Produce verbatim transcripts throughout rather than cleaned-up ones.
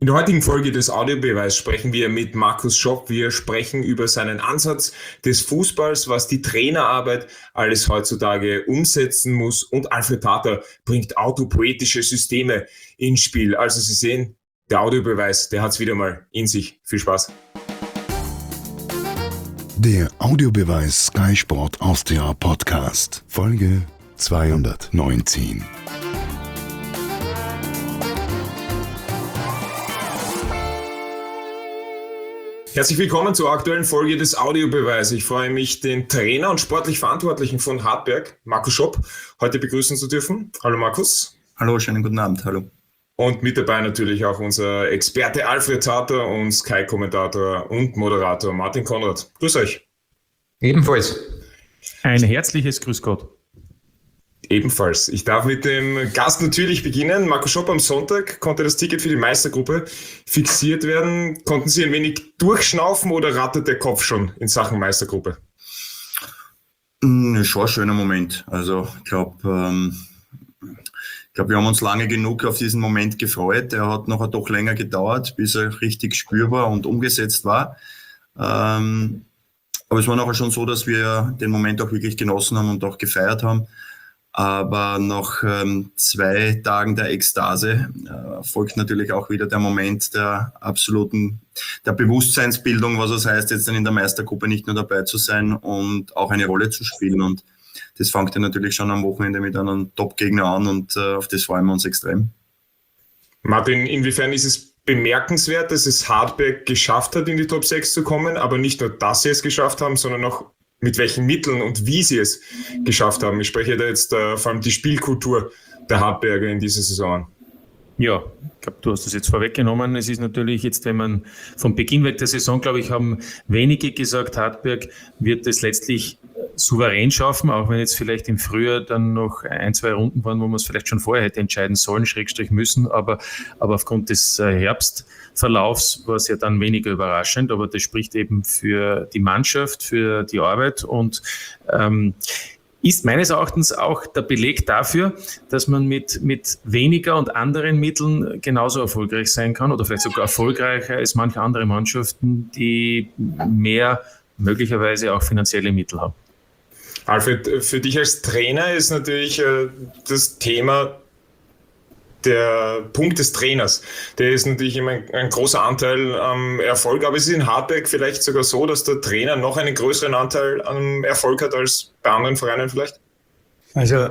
In der heutigen Folge des Audiobeweis sprechen wir mit Markus Schopp. Wir sprechen über seinen Ansatz des Fußballs, was die Trainerarbeit alles heutzutage umsetzen muss. Und Alfred Tater bringt autopoetische Systeme ins Spiel. Also Sie sehen, der Audiobeweis, der hat es wieder mal in sich. Viel Spaß. Der Audiobeweis Sky Sport Austria Podcast, Folge zweihundertneunzehn. Herzlich willkommen zur aktuellen Folge des Audiobeweis. Ich freue mich, den Trainer und sportlich Verantwortlichen von Hartberg, Markus Schopp, heute begrüßen zu dürfen. Hallo Markus. Hallo, schönen guten Abend. Hallo. Und mit dabei natürlich auch unser Experte Alfred Tater und Sky-Kommentator und Moderator Martin Konrad. Grüß euch. Ebenfalls. Ein herzliches Grüß Gott. Ebenfalls. Ich darf mit dem Gast natürlich beginnen. Markus Schopp, am Sonntag konnte das Ticket für die Meistergruppe fixiert werden. Konnten Sie ein wenig durchschnaufen oder rattert der Kopf schon in Sachen Meistergruppe? Schon ein schöner Moment. Also ich glaube, ähm, ich glaube, wir haben uns lange genug auf diesen Moment gefreut. Er hat nachher doch länger gedauert, bis er richtig spürbar und umgesetzt war. Ähm, aber es war nachher schon so, dass wir den Moment auch wirklich genossen haben und auch gefeiert haben. Aber nach ähm, zwei Tagen der Ekstase äh, folgt natürlich auch wieder der Moment der absoluten, der Bewusstseinsbildung, was es heißt, jetzt dann in der Meistergruppe nicht nur dabei zu sein und auch eine Rolle zu spielen. Und das fängt ja natürlich schon am Wochenende mit einem Top-Gegner an und äh, auf das freuen wir uns extrem. Martin, inwiefern ist es bemerkenswert, dass es Hartberg geschafft hat, in die Top sechs zu kommen, aber nicht nur, dass sie es geschafft haben, sondern auch mit welchen Mitteln und wie sie es geschafft haben. Ich spreche da jetzt äh, vor allem die Spielkultur der Hartberger in dieser Saison an. Ja, ich glaube, du hast das jetzt vorweggenommen. Es ist natürlich jetzt, wenn man vom Beginn weg der Saison, glaube ich, haben wenige gesagt, Hartberg wird es letztlich souverän schaffen, auch wenn jetzt vielleicht im Frühjahr dann noch ein, zwei Runden waren, wo man es vielleicht schon vorher hätte entscheiden sollen, Schrägstrich müssen, aber, aber aufgrund des Herbstverlaufs war es ja dann weniger überraschend, aber das spricht eben für die Mannschaft, für die Arbeit und ähm, ist meines Erachtens auch der Beleg dafür, dass man mit, mit weniger und anderen Mitteln genauso erfolgreich sein kann oder vielleicht sogar erfolgreicher als manche andere Mannschaften, die mehr möglicherweise auch finanzielle Mittel haben. Alfred, für dich als Trainer ist natürlich äh, das Thema der Punkt des Trainers. Der ist natürlich immer ein, ein großer Anteil am Erfolg, aber es ist in Hartberg vielleicht sogar so, dass der Trainer noch einen größeren Anteil am Erfolg hat als bei anderen Vereinen vielleicht? Also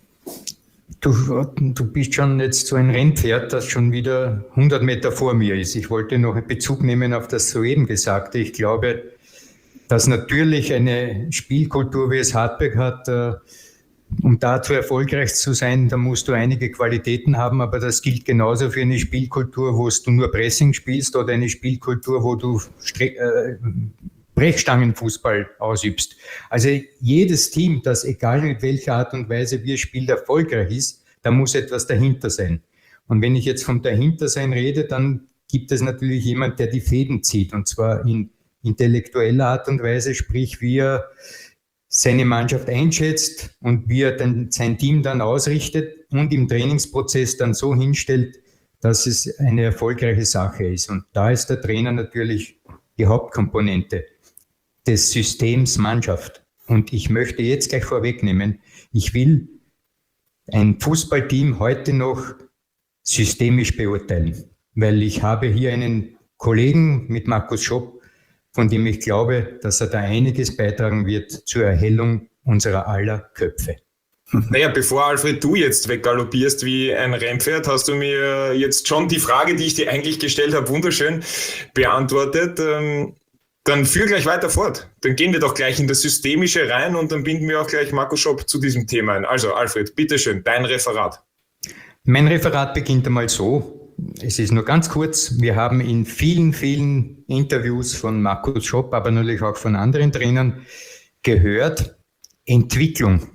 du, du bist schon jetzt so ein Rennpferd, das schon wieder hundert Meter vor mir ist. Ich wollte noch einen Bezug nehmen auf das soeben Gesagte. Ich glaube, dass natürlich eine Spielkultur, wie es Hartberg hat, äh, um dazu erfolgreich zu sein, da musst du einige Qualitäten haben, aber das gilt genauso für eine Spielkultur, wo du nur Pressing spielst oder eine Spielkultur, wo du Stre- äh, Brechstangenfußball ausübst. Also jedes Team, das egal mit welcher Art und Weise wie es spielt, erfolgreich ist, da muss etwas dahinter sein. Und wenn ich jetzt vom Dahintersein rede, dann gibt es natürlich jemand, der die Fäden zieht, und zwar in intellektueller Art und Weise, sprich wie er seine Mannschaft einschätzt und wie er dann sein Team dann ausrichtet und im Trainingsprozess dann so hinstellt, dass es eine erfolgreiche Sache ist. Und da ist der Trainer natürlich die Hauptkomponente des Systems Mannschaft. Und ich möchte jetzt gleich vorwegnehmen, ich will ein Fußballteam heute noch systemisch beurteilen, weil ich habe hier einen Kollegen mit Markus Schopp, von dem ich glaube, dass er da einiges beitragen wird zur Erhellung unserer aller Köpfe. Naja, bevor Alfred, du jetzt weggaloppierst wie ein Rennpferd, hast du mir jetzt schon die Frage, die ich dir eigentlich gestellt habe, wunderschön beantwortet. Dann führ gleich weiter fort. Dann gehen wir doch gleich in das Systemische rein und dann binden wir auch gleich Markus Schopp zu diesem Thema ein. Also Alfred, bitteschön, dein Referat. Mein Referat beginnt einmal so. Es ist nur ganz kurz. Wir haben in vielen, vielen Interviews von Markus Schopp, aber natürlich auch von anderen Trainern gehört, Entwicklung.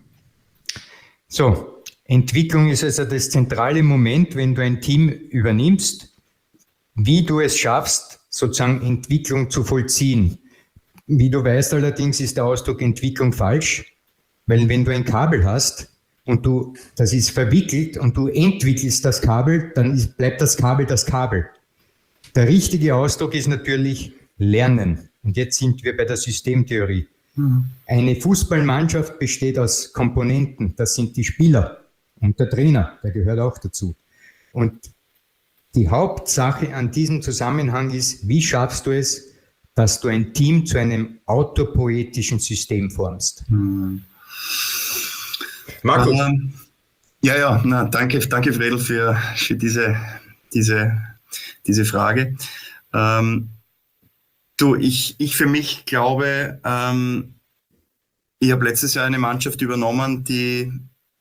So, Entwicklung ist also das zentrale Moment, wenn du ein Team übernimmst, wie du es schaffst, sozusagen Entwicklung zu vollziehen. Wie du weißt allerdings, ist der Ausdruck Entwicklung falsch, weil wenn du ein Kabel hast, und du, das ist verwickelt und du entwickelst das Kabel, dann ist, bleibt das Kabel das Kabel. der richtige Ausdruck ist natürlich Lernen. Und jetzt sind wir bei der Systemtheorie. Mhm. Eine Fußballmannschaft besteht aus Komponenten. Das sind die Spieler und der Trainer, der gehört auch dazu. Und die Hauptsache an diesem Zusammenhang ist, wie schaffst du es, dass du ein Team zu einem autopoetischen System formst? Mhm. Markus? Ähm, ja, ja, na, danke, danke Fredel für, für diese, diese, diese Frage. Ähm, du, ich, ich für mich glaube, ähm, ich habe letztes Jahr eine Mannschaft übernommen, die,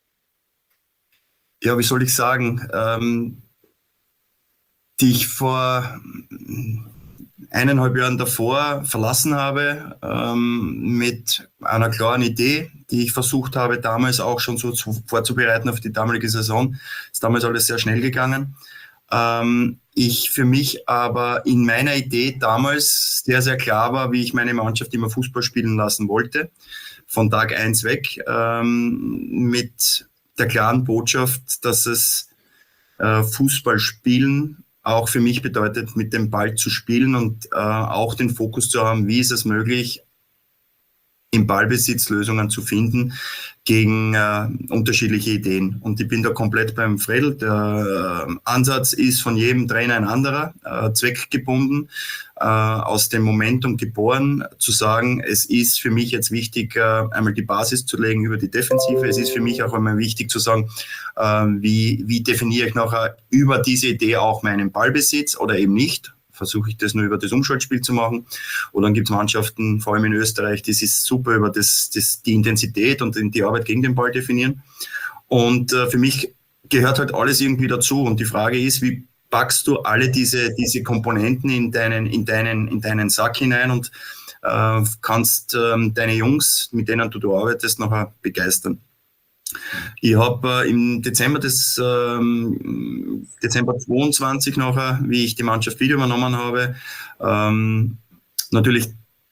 ja, wie soll ich sagen, ähm, die ich vor eineinhalb Jahren davor verlassen habe, ähm, mit einer klaren Idee, die ich versucht habe, damals auch schon so zu, vorzubereiten auf die damalige Saison. Ist damals alles sehr schnell gegangen. Ähm, ich für mich aber in meiner Idee damals sehr, sehr klar war, wie ich meine Mannschaft immer Fußball spielen lassen wollte. Von Tag eins weg, ähm, mit der klaren Botschaft, dass es äh, Fußball spielen auch für mich bedeutet, mit dem Ball zu spielen und äh, auch den Fokus zu haben, wie ist es möglich, im Ballbesitz Lösungen zu finden gegen äh, unterschiedliche Ideen. Und ich bin da komplett beim Fredel. Der äh, Ansatz ist von jedem Trainer ein anderer, äh, zweckgebunden, äh, aus dem Momentum geboren, zu sagen, es ist für mich jetzt wichtig, äh, einmal die Basis zu legen über die Defensive. Es ist für mich auch einmal wichtig zu sagen, äh, wie, wie definiere ich nachher über diese Idee auch meinen Ballbesitz oder eben nicht. Versuche ich das nur über das Umschaltspiel zu machen. Oder dann gibt es Mannschaften, vor allem in Österreich, das ist super über das, das, die Intensität und die Arbeit gegen den Ball definieren. Und äh, für mich gehört halt alles irgendwie dazu. Und die Frage ist, wie packst du alle diese, diese Komponenten in deinen, in, deinen, in deinen Sack hinein und äh, kannst äh, deine Jungs, mit denen du, du arbeitest, nachher begeistern. Ich habe äh, im Dezember des ähm, Dezember zweiundzwanzig nachher, wie ich die Mannschaft wieder übernommen habe, ähm, natürlich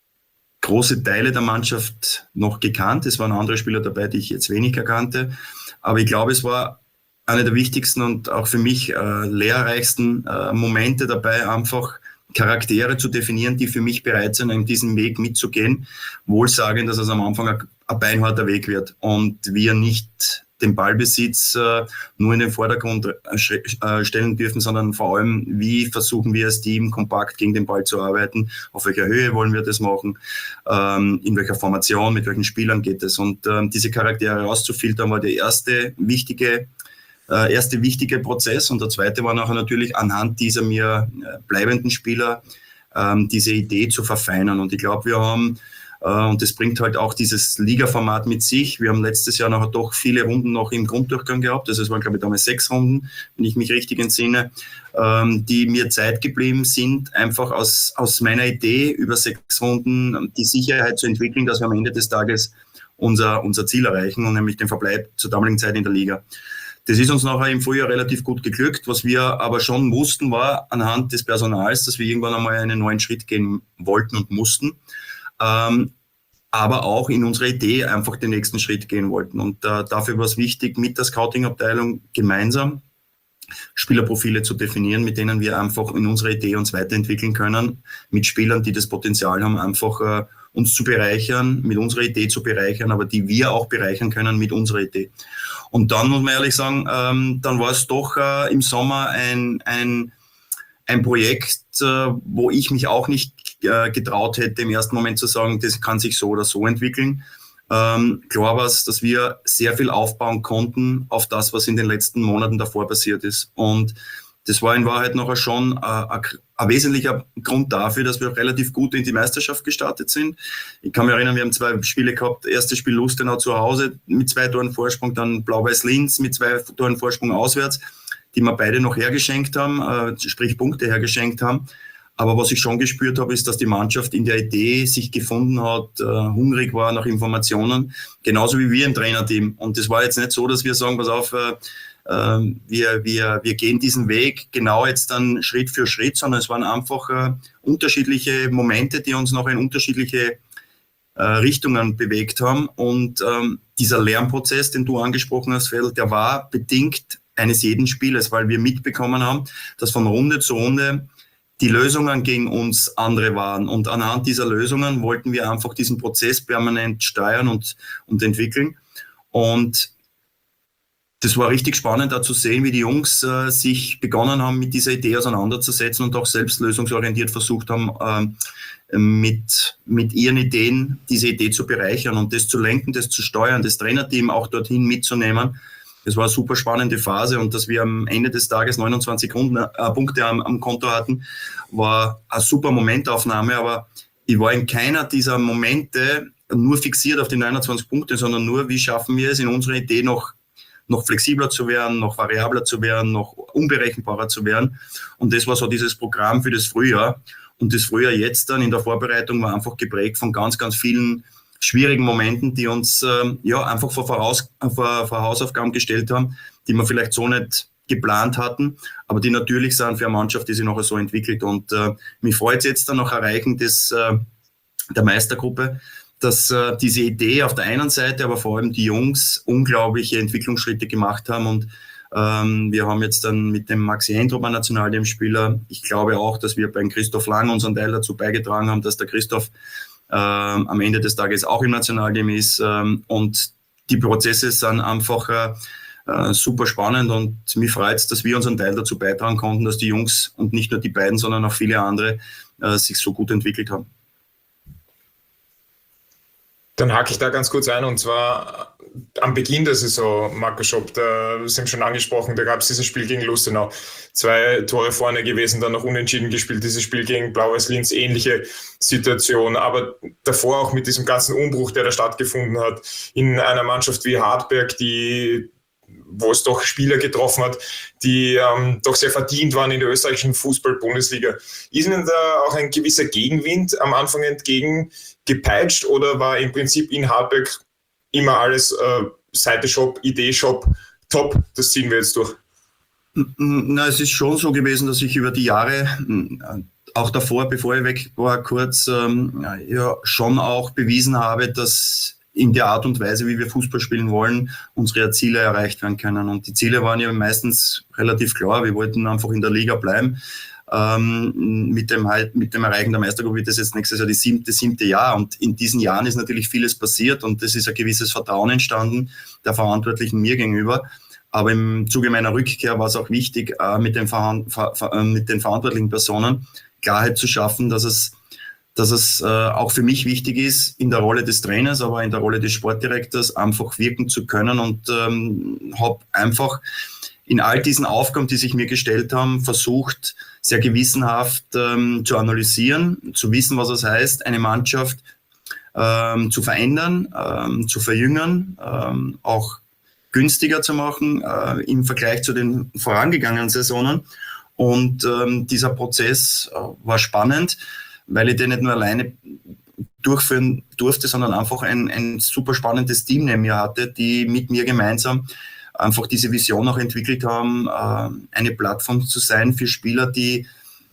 große Teile der Mannschaft noch gekannt. Es waren andere Spieler dabei, die ich jetzt weniger kannte. Aber ich glaube, es war einer der wichtigsten und auch für mich äh, lehrreichsten äh, Momente dabei, einfach Charaktere zu definieren, die für mich bereit sind, in diesen Weg mitzugehen, wohlsagend, dass es am Anfang ein, ein beinharter Weg wird und wir nicht den Ballbesitz äh, nur in den Vordergrund äh, stellen dürfen, sondern vor allem, wie versuchen wir als Team kompakt gegen den Ball zu arbeiten, auf welcher Höhe wollen wir das machen, ähm, in welcher Formation, mit welchen Spielern geht es. Und ähm, diese Charaktere rauszufiltern, war der erste wichtige Äh, erste wichtige Prozess und der zweite war nachher natürlich anhand dieser mir äh, bleibenden Spieler ähm, diese Idee zu verfeinern und ich glaube, wir haben äh, und das bringt halt auch dieses Liga-Format mit sich, wir haben letztes Jahr nachher doch viele Runden noch im Grunddurchgang gehabt, also es waren glaube ich damals sechs Runden, wenn ich mich richtig entsinne, ähm, die mir Zeit geblieben sind, einfach aus, aus meiner Idee über sechs Runden die Sicherheit zu entwickeln, dass wir am Ende des Tages unser, unser Ziel erreichen und nämlich den Verbleib zur damaligen Zeit in der Liga. Das ist uns nachher im Frühjahr relativ gut geglückt. Was wir aber schon wussten, war anhand des Personals, dass wir irgendwann einmal einen neuen Schritt gehen wollten und mussten. Ähm, aber auch in unserer Idee einfach den nächsten Schritt gehen wollten. Und äh, dafür war es wichtig, mit der Scouting-Abteilung gemeinsam Spielerprofile zu definieren, mit denen wir einfach in unserer Idee uns weiterentwickeln können, mit Spielern, die das Potenzial haben, einfach äh, uns zu bereichern, mit unserer Idee zu bereichern, aber die wir auch bereichern können mit unserer Idee. Und dann muss man ehrlich sagen, ähm, dann war es doch äh, im Sommer ein, ein, ein Projekt, äh, wo ich mich auch nicht äh, getraut hätte, im ersten Moment zu sagen, das kann sich so oder so entwickeln. Ähm, klar war es, dass wir sehr viel aufbauen konnten auf das, was in den letzten Monaten davor passiert ist. Und das war in Wahrheit nachher schon äh, ein, ein wesentlicher Grund dafür, dass wir relativ gut in die Meisterschaft gestartet sind. Ich kann mich erinnern, wir haben zwei Spiele gehabt. Erstes Spiel Lustenau zu Hause mit zwei Toren Vorsprung, dann Blau-Weiß Linz mit zwei Toren Vorsprung auswärts, die wir beide noch hergeschenkt haben, äh, sprich Punkte hergeschenkt haben. Aber was ich schon gespürt habe, ist, dass die Mannschaft in der Idee sich gefunden hat, äh, hungrig war nach Informationen, genauso wie wir im Trainerteam. Und das war jetzt nicht so, dass wir sagen, pass auf, äh, Wir, wir, wir gehen diesen Weg genau jetzt dann Schritt für Schritt, sondern es waren einfach äh, unterschiedliche Momente, die uns noch in unterschiedliche äh, Richtungen bewegt haben. Und ähm, dieser Lernprozess, den du angesprochen hast, Fedel, der war bedingt eines jeden Spieles, weil wir mitbekommen haben, dass von Runde zu Runde die Lösungen gegen uns andere waren. Und anhand dieser Lösungen wollten wir einfach diesen Prozess permanent steuern und, und entwickeln. Und das war richtig spannend, da zu sehen, wie die Jungs äh, sich begonnen haben, mit dieser Idee auseinanderzusetzen und auch selbst lösungsorientiert versucht haben, äh, mit, mit ihren Ideen diese Idee zu bereichern und das zu lenken, das zu steuern, das Trainerteam auch dorthin mitzunehmen. Das war eine super spannende Phase und dass wir am Ende des Tages neunundzwanzig Runden, äh, Punkte am, am Konto hatten, war eine super Momentaufnahme, aber ich war in keiner dieser Momente nur fixiert auf die neunundzwanzig Punkte, sondern nur, wie schaffen wir es, in unserer Idee noch noch flexibler zu werden, noch variabler zu werden, noch unberechenbarer zu werden. Und das war so dieses Programm für das Frühjahr. Und das Frühjahr jetzt dann in der Vorbereitung war einfach geprägt von ganz, ganz vielen schwierigen Momenten, die uns äh, ja einfach vor, Voraus, vor, vor Hausaufgaben gestellt haben, die wir vielleicht so nicht geplant hatten, aber die natürlich sind für eine Mannschaft, die sich nachher so entwickelt. Und äh, mich freut es jetzt dann noch Erreichen des, äh, der Meistergruppe, dass äh, diese Idee auf der einen Seite, aber vor allem die Jungs unglaubliche Entwicklungsschritte gemacht haben. Und ähm, wir haben jetzt dann mit dem Maxi Hendrup einen Nationalteamspieler. Ich glaube auch, dass wir beim Christoph Lang unseren Teil dazu beigetragen haben, dass der Christoph ähm, am Ende des Tages auch im Nationalteam ist. Ähm, und die Prozesse sind einfach äh, super spannend und mich freut es, dass wir unseren Teil dazu beitragen konnten, dass die Jungs und nicht nur die beiden, sondern auch viele andere äh, sich so gut entwickelt haben. Dann hake ich da ganz kurz ein, und zwar am Beginn der Saison, Markus Schopp, da sind wir schon angesprochen, da gab es dieses Spiel gegen Lustenau. Zwei Tore vorne gewesen, dann noch unentschieden gespielt, dieses Spiel gegen Blau-Weiß Linz, ähnliche Situation. Aber davor auch mit diesem ganzen Umbruch, der da stattgefunden hat, in einer Mannschaft wie Hartberg, die wo es doch Spieler getroffen hat, die ähm, doch sehr verdient waren in der österreichischen Fußball-Bundesliga. Ist Ihnen da auch ein gewisser Gegenwind am Anfang entgegengepeitscht oder war im Prinzip in Hartberg immer alles äh, Seite-Shop, Idee-Shop, top, das ziehen wir jetzt durch? Na, es ist schon so gewesen, dass ich über die Jahre, auch davor, bevor ich weg war, kurz ähm, ja, schon auch bewiesen habe, dass in der Art und Weise, wie wir Fußball spielen wollen, unsere Ziele erreicht werden können. Und die Ziele waren ja meistens relativ klar. Wir wollten einfach in der Liga bleiben. Ähm, mit dem, mit dem Erreichen der Meistergruppe wird das jetzt nächstes Jahr die siebte, siebte Jahr. Und in diesen Jahren ist natürlich vieles passiert und es ist ein gewisses Vertrauen entstanden, der Verantwortlichen mir gegenüber. Aber im Zuge meiner Rückkehr war es auch wichtig, äh, mit, den Verhan- ver- ver- mit den verantwortlichen Personen Klarheit zu schaffen, dass es dass es äh, auch für mich wichtig ist, in der Rolle des Trainers, aber in der Rolle des Sportdirektors einfach wirken zu können und ähm, habe einfach in all diesen Aufgaben, die sich mir gestellt haben, versucht, sehr gewissenhaft ähm, zu analysieren, zu wissen, was es heißt, eine Mannschaft ähm, zu verändern, ähm, zu verjüngern, ähm, auch günstiger zu machen äh, im Vergleich zu den vorangegangenen Saisonen. Und ähm, dieser Prozess äh, war spannend, weil ich den nicht nur alleine durchführen durfte, sondern einfach ein, ein super spannendes Team neben mir hatte, die mit mir gemeinsam einfach diese Vision auch entwickelt haben, eine Plattform zu sein für Spieler, die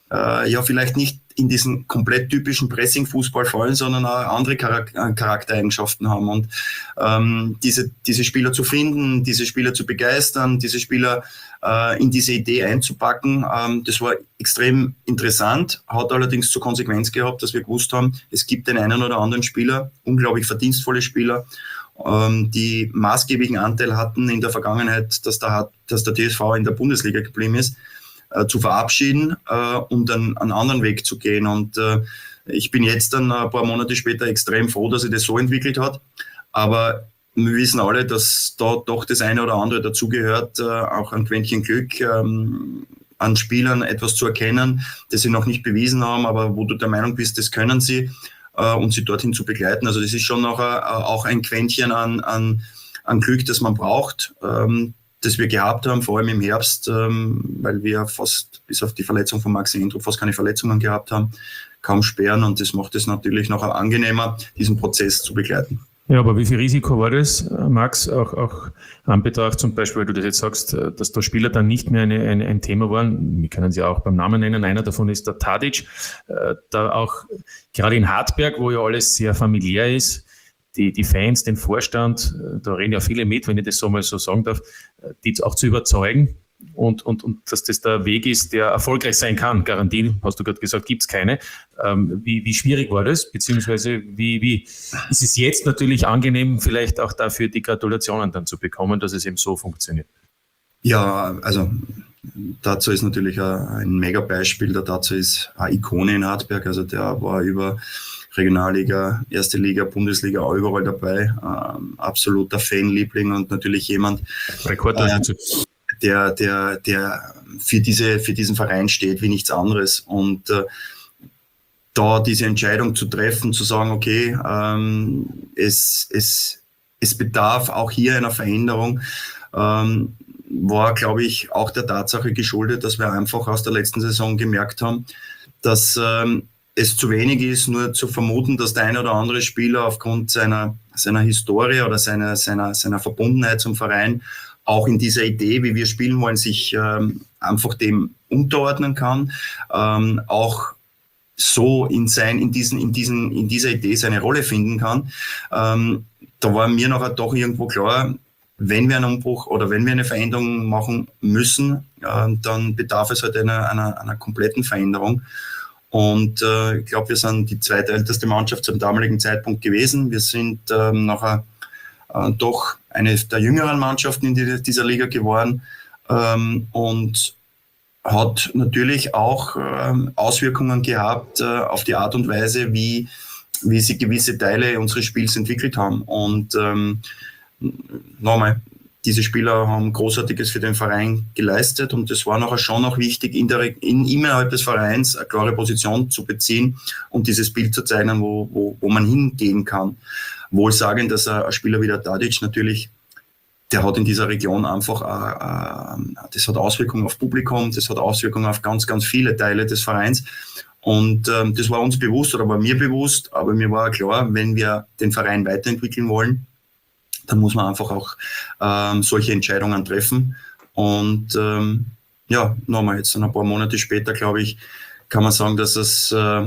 ja vielleicht nicht in diesen komplett typischen Pressing-Fußball fallen, sondern auch andere Charaktereigenschaften haben. Und ähm, diese, diese Spieler zu finden, diese Spieler zu begeistern, diese Spieler äh, in diese Idee einzupacken, ähm, das war extrem interessant, hat allerdings zur Konsequenz gehabt, dass wir gewusst haben, es gibt den einen oder anderen Spieler, unglaublich verdienstvolle Spieler, ähm, die maßgeblichen Anteil hatten in der Vergangenheit, dass der, dass der T S V in der Bundesliga geblieben ist, zu verabschieden äh, und dann einen anderen Weg zu gehen. Und äh, ich bin jetzt dann ein paar Monate später extrem froh, dass sich das so entwickelt hat. Aber wir wissen alle, dass da doch das eine oder andere dazugehört, äh, auch ein Quäntchen Glück, ähm, an Spielern etwas zu erkennen, das sie noch nicht bewiesen haben, aber wo du der Meinung bist, das können sie, äh, und sie dorthin zu begleiten. Also das ist schon noch äh, auch ein Quäntchen an, an, an Glück, das man braucht, ähm, das wir gehabt haben, vor allem im Herbst, ähm, weil wir fast bis auf die Verletzung von Maxi Hendrup fast keine Verletzungen gehabt haben, kaum sperren, und das macht es natürlich noch angenehmer, diesen Prozess zu begleiten. Ja, aber wie viel Risiko war das, Max, auch, auch an Betracht zum Beispiel, weil du das jetzt sagst, dass da Spieler dann nicht mehr eine, eine, ein Thema waren, wir können sie auch beim Namen nennen, einer davon ist der Tadic, äh, da auch gerade in Hartberg, wo ja alles sehr familiär ist, Die, die Fans, den Vorstand, da reden ja viele mit, wenn ich das so mal so sagen darf, die auch zu überzeugen, und, und, und dass das der Weg ist, der erfolgreich sein kann. Garantien, hast du gerade gesagt, gibt es keine. Ähm, wie, wie schwierig war das? Beziehungsweise wie, wie ist es jetzt natürlich angenehm, vielleicht auch dafür die Gratulationen dann zu bekommen, dass es eben so funktioniert? Ja, also dazu ist natürlich ein, ein Mega-Beispiel. Der dazu ist eine Ikone in Hartberg. Also der war über Regionalliga, Erste Liga, Bundesliga auch überall dabei. Ähm, absoluter Fanliebling und natürlich jemand, Rekordtorschütze. Äh, der, der, der für, diese, für diesen Verein steht wie nichts anderes. Und äh, da diese Entscheidung zu treffen, zu sagen, okay, ähm, es, es, es bedarf auch hier einer Veränderung, ähm, war, glaube ich, auch der Tatsache geschuldet, dass wir einfach aus der letzten Saison gemerkt haben, dass ähm, es zu wenig ist, nur zu vermuten, dass der ein oder andere Spieler aufgrund seiner, seiner Historie oder seiner, seiner, seiner Verbundenheit zum Verein auch in dieser Idee, wie wir spielen wollen, sich ähm, einfach dem unterordnen kann, ähm, auch so in, sein, in, diesen, in, diesen, in dieser Idee seine Rolle finden kann. Ähm, da war mir nachher doch irgendwo klar, wenn wir einen Umbruch oder wenn wir eine Veränderung machen müssen, äh, dann bedarf es halt einer, einer, einer kompletten Veränderung. Und äh, ich glaube, wir sind die zweitälteste Mannschaft zum damaligen Zeitpunkt gewesen. Wir sind ähm, nachher äh, doch eine der jüngeren Mannschaften in die, dieser Liga geworden ähm, und hat natürlich auch ähm, Auswirkungen gehabt äh, auf die Art und Weise, wie, wie sie gewisse Teile unseres Spiels entwickelt haben. Und ähm, nochmal, diese Spieler haben Großartiges für den Verein geleistet und es war nachher schon auch wichtig, in der, in, innerhalb des Vereins eine klare Position zu beziehen und dieses Bild zu zeichnen, wo, wo, wo man hingehen kann. Wohl sagen, dass ein Spieler wie der Tadic natürlich, der hat in dieser Region einfach, äh, äh, das hat Auswirkungen auf Publikum, das hat Auswirkungen auf ganz, ganz viele Teile des Vereins. Und ähm, das war uns bewusst oder war mir bewusst, aber mir war klar, wenn wir den Verein weiterentwickeln wollen, dann muss man einfach auch ähm, solche Entscheidungen treffen. Und ähm, ja, nochmal, jetzt ein paar Monate später, glaube ich, kann man sagen, dass es, äh,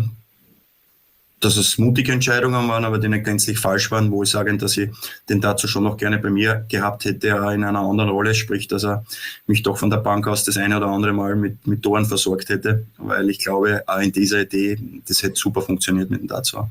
dass es mutige Entscheidungen waren, aber die nicht gänzlich falsch waren, wo ich sage, dass ich den dazu schon noch gerne bei mir gehabt hätte, in einer anderen Rolle, sprich, dass er mich doch von der Bank aus das eine oder andere Mal mit, mit Toren versorgt hätte, weil ich glaube, auch in dieser Idee, das hätte super funktioniert mit dem Dazu.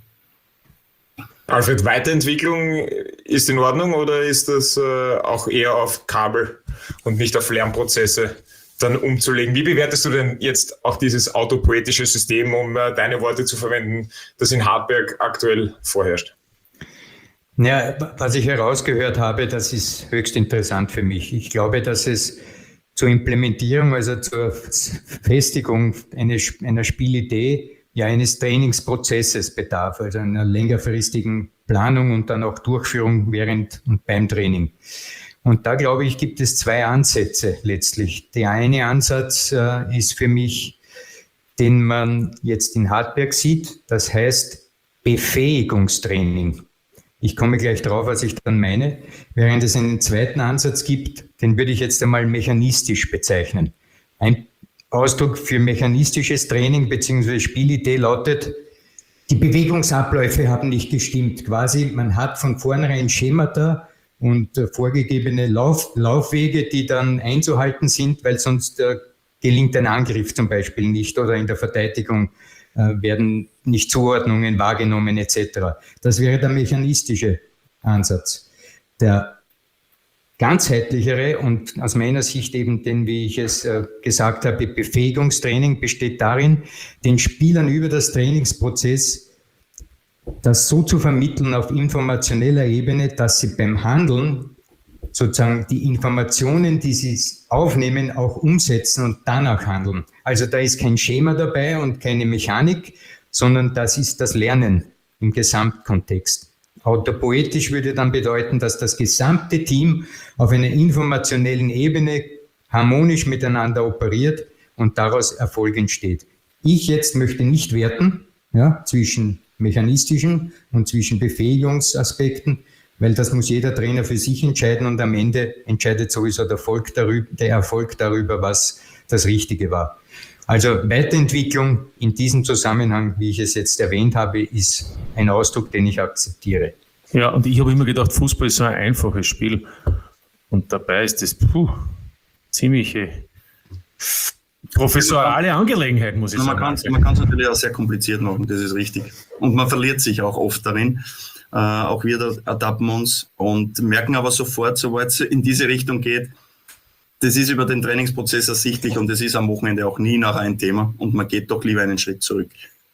Alfred, Weiterentwicklung ist in Ordnung oder ist das äh, auch eher auf Kabel und nicht auf Lernprozesse dann umzulegen? Wie bewertest du denn jetzt auch dieses autopoetische System, um äh, deine Worte zu verwenden, das in Hartberg aktuell vorherrscht? Ja, was ich herausgehört habe, das ist höchst interessant für mich. Ich glaube, dass es zur Implementierung, also zur Festigung einer, einer Spielidee, ja eines Trainingsprozesses bedarf, also einer längerfristigen Planung und dann auch Durchführung während und beim Training. Und da, glaube ich, gibt es zwei Ansätze letztlich. Der eine Ansatz äh, ist für mich, den man jetzt in Hartberg sieht, das heißt Befähigungstraining. Ich komme gleich drauf, was ich dann meine. Während es einen zweiten Ansatz gibt, den würde ich jetzt einmal mechanistisch bezeichnen. Ein Ausdruck für mechanistisches Training bzw. Spielidee lautet, die Bewegungsabläufe haben nicht gestimmt. Quasi, man hat von vornherein Schemata und äh, vorgegebene Lauf, Laufwege, die dann einzuhalten sind, weil sonst äh, gelingt ein Angriff zum Beispiel nicht oder in der Verteidigung äh, werden nicht Zuordnungen wahrgenommen et cetera. Das wäre der mechanistische Ansatz. Der ganzheitlichere und aus meiner Sicht eben den, wie ich es äh, gesagt habe, Befähigungstraining besteht darin, den Spielern über das Trainingsprozess das so zu vermitteln auf informationeller Ebene, dass sie beim Handeln sozusagen die Informationen, die sie aufnehmen, auch umsetzen und danach handeln. Also da ist kein Schema dabei und keine Mechanik, sondern das ist das Lernen im Gesamtkontext. Autopoetisch würde dann bedeuten, dass das gesamte Team auf einer informationellen Ebene harmonisch miteinander operiert und daraus Erfolg entsteht. Ich jetzt möchte nicht werten, ja, zwischen mechanistischen und zwischen Befähigungsaspekten, weil das muss jeder Trainer für sich entscheiden und am Ende entscheidet sowieso der Erfolg darüber, der Erfolg darüber, was das Richtige war. Also Weiterentwicklung in diesem Zusammenhang, wie ich es jetzt erwähnt habe, ist ein Ausdruck, den ich akzeptiere. Ja, und ich habe immer gedacht, Fußball ist so ein einfaches Spiel und dabei ist das puh, ziemliche professorale Angelegenheit, muss ich Na, sagen. man kann es natürlich auch sehr kompliziert machen, das ist richtig. Und man verliert sich auch oft darin. Äh, auch wir ertappen uns und merken aber sofort, sobald es in diese Richtung geht, das ist über den Trainingsprozess ersichtlich und das ist am Wochenende auch nie nachher ein Thema und man geht doch lieber einen Schritt zurück.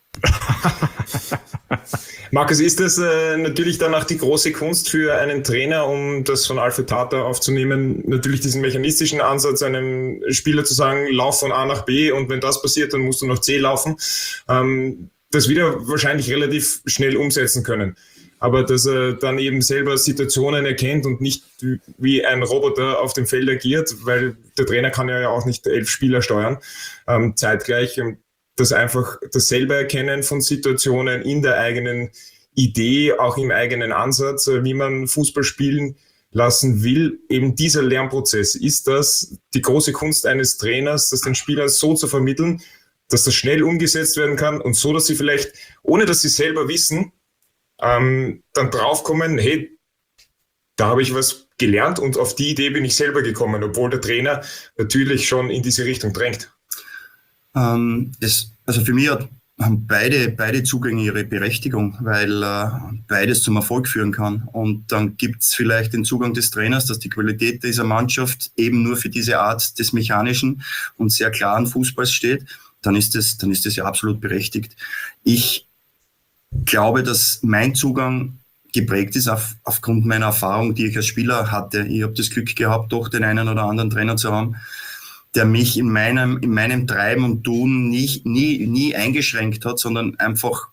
Markus, ist das äh, natürlich dann auch die große Kunst für einen Trainer, um das von Alfred Tata aufzunehmen, natürlich diesen mechanistischen Ansatz, einem Spieler zu sagen, lauf von A nach B und wenn das passiert, dann musst du nach C laufen, ähm, das wieder wahrscheinlich relativ schnell umsetzen können. Aber dass er dann eben selber Situationen erkennt und nicht wie ein Roboter auf dem Feld agiert, weil der Trainer kann ja auch nicht elf Spieler steuern, ähm, zeitgleich. Das einfach das selber Erkennen von Situationen in der eigenen Idee, auch im eigenen Ansatz, wie man Fußball spielen lassen will. Eben dieser Lernprozess, ist das die große Kunst eines Trainers, das den Spielern so zu vermitteln, dass das schnell umgesetzt werden kann und so, dass sie vielleicht, ohne dass sie selber wissen, ähm, dann draufkommen, hey, da habe ich was gelernt und auf die Idee bin ich selber gekommen, obwohl der Trainer natürlich schon in diese Richtung drängt. Ähm, es, also für mich hat, haben beide, beide Zugänge ihre Berechtigung, weil äh, beides zum Erfolg führen kann. Und dann gibt es vielleicht den Zugang des Trainers, dass die Qualität dieser Mannschaft eben nur für diese Art des mechanischen und sehr klaren Fußballs steht. Dann ist das, dann ist das ja absolut berechtigt. Ich glaube, dass mein Zugang geprägt ist auf, aufgrund meiner Erfahrung, die ich als Spieler hatte. Ich habe das Glück gehabt, doch den einen oder anderen Trainer zu haben, der mich in meinem, in meinem Treiben und Tun nie, nie, nie eingeschränkt hat, sondern einfach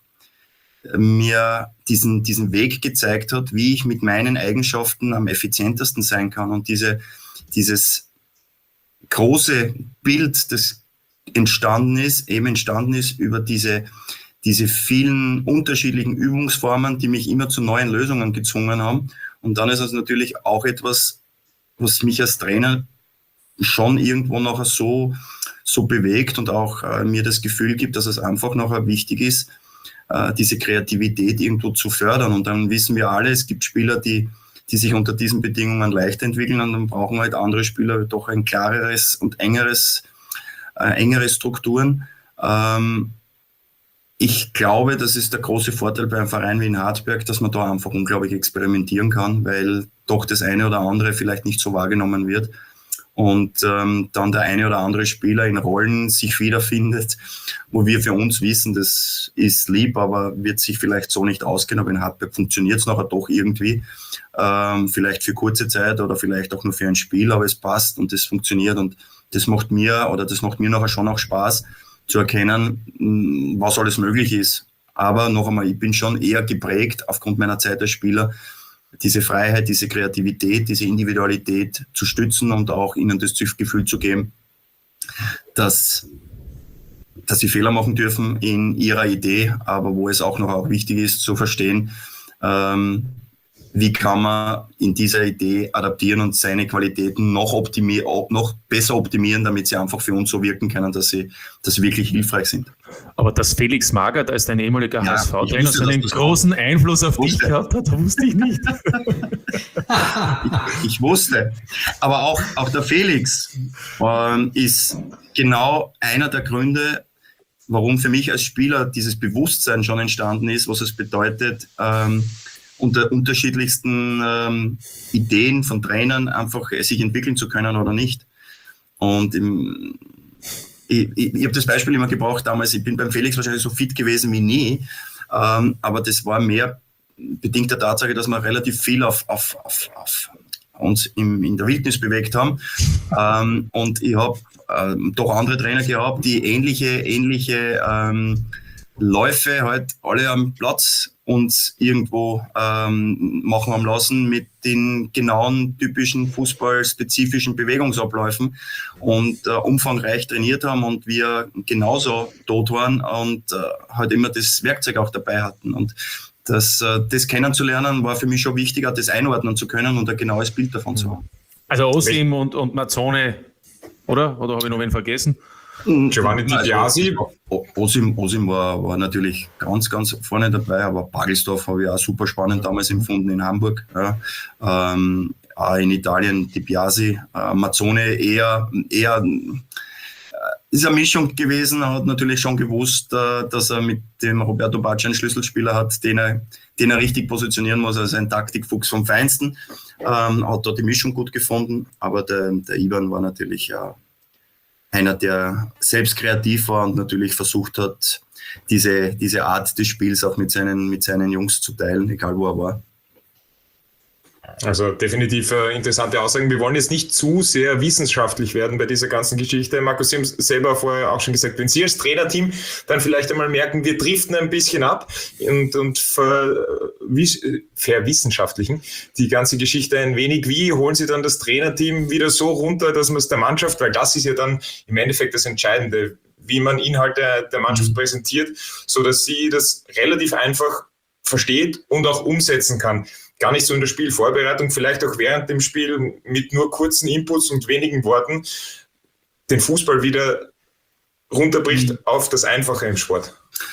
mir diesen, diesen Weg gezeigt hat, wie ich mit meinen Eigenschaften am effizientesten sein kann. Und diese, dieses große Bild, das entstanden ist, eben entstanden ist über diese, diese vielen unterschiedlichen Übungsformen, die mich immer zu neuen Lösungen gezwungen haben. Und dann ist es natürlich auch etwas, was mich als Trainer schon irgendwo nachher so, so bewegt und auch äh, mir das Gefühl gibt, dass es einfach nachher wichtig ist, äh, diese Kreativität irgendwo zu fördern. Und dann wissen wir alle, es gibt Spieler, die, die sich unter diesen Bedingungen leicht entwickeln und dann brauchen halt andere Spieler doch ein klareres und engeres, äh, engere Strukturen. Ähm, ich glaube, das ist der große Vorteil bei einem Verein wie in Hartberg, dass man da einfach unglaublich experimentieren kann, weil doch das eine oder andere vielleicht nicht so wahrgenommen wird. Und ähm, dann der eine oder andere Spieler in Rollen sich wiederfindet, wo wir für uns wissen, das ist lieb, aber wird sich vielleicht so nicht ausgehen. Aber in Hartberg funktioniert es nachher doch irgendwie. Ähm, vielleicht für kurze Zeit oder vielleicht auch nur für ein Spiel, aber es passt und es funktioniert. Und das macht mir oder das macht mir nachher schon auch Spaß, zu erkennen, was alles möglich ist. Aber noch einmal, ich bin schon eher geprägt aufgrund meiner Zeit als Spieler, diese Freiheit, diese Kreativität, diese Individualität zu stützen und auch ihnen das Gefühl zu geben, dass, dass sie Fehler machen dürfen in ihrer Idee, aber wo es auch noch auch wichtig ist zu verstehen, ähm, wie kann man in dieser Idee adaptieren und seine Qualitäten noch, optimier- noch besser optimieren, damit sie einfach für uns so wirken können, dass sie, dass sie wirklich hilfreich sind. Aber dass Felix Magath als dein ehemaliger Ja, H S V-Trainer wusste, so einen großen kommt. Einfluss auf dich gehabt hat, wusste ich nicht. ich, ich wusste. Aber auch, auch der Felix ähm, ist genau einer der Gründe, warum für mich als Spieler dieses Bewusstsein schon entstanden ist, was es bedeutet, ähm, unter unterschiedlichsten ähm, Ideen von Trainern einfach sich entwickeln zu können oder nicht. Und im, ich, ich, ich habe das Beispiel immer gebraucht damals, ich bin beim Felix wahrscheinlich so fit gewesen wie nie, ähm, aber das war mehr bedingt der Tatsache, dass wir relativ viel auf, auf, auf, auf uns im, in der Wildnis bewegt haben. Ähm, und ich habe ähm, doch andere Trainer gehabt, die ähnliche, ähnliche ähm, Läufe halt alle am Platz uns irgendwo ähm, machen haben lassen mit den genauen, typischen fußballspezifischen Bewegungsabläufen und äh, umfangreich trainiert haben und wir genauso tot waren und äh, halt immer das Werkzeug auch dabei hatten. Und das, äh, das kennenzulernen war für mich schon wichtiger, das einordnen zu können und ein genaues Bild davon zu haben. Also Osim und, und Mazzone, oder? Oder habe ich noch wen vergessen? Giovanni Di Biasi. Also, Osim, Osim war, war natürlich ganz, ganz vorne dabei, aber Bagelsdorf habe ich auch super spannend damals empfunden in Hamburg. Ja. Ähm, auch in Italien Di Biasi, äh, Mazzone eher, eher ist eine Mischung gewesen. Er hat natürlich schon gewusst, dass er mit dem Roberto Bacci einen Schlüsselspieler hat, den er, den er richtig positionieren muss, also ein Taktikfuchs vom Feinsten. Ähm, hat dort die Mischung gut gefunden, aber der, der Ivan war natürlich ja einer, der selbst kreativ war und natürlich versucht hat, diese, diese Art des Spiels auch mit seinen, mit seinen Jungs zu teilen, egal wo er war. Also definitiv äh, interessante Aussagen. Wir wollen jetzt nicht zu sehr wissenschaftlich werden bei dieser ganzen Geschichte. Markus, Sie haben selber vorher auch schon gesagt, wenn Sie als Trainerteam dann vielleicht einmal merken, wir driften ein bisschen ab und, und ver, verwissenschaftlichen die ganze Geschichte ein wenig. Wie holen Sie dann das Trainerteam wieder so runter, dass man es der Mannschaft, weil das ist ja dann im Endeffekt das Entscheidende, wie man Inhalte der Mannschaft mhm. präsentiert, so dass sie das relativ einfach versteht und auch umsetzen kann. Gar nicht so in der Spielvorbereitung, vielleicht auch während dem Spiel mit nur kurzen Inputs und wenigen Worten den Fußball wieder runterbricht mhm. auf das Einfache im Sport.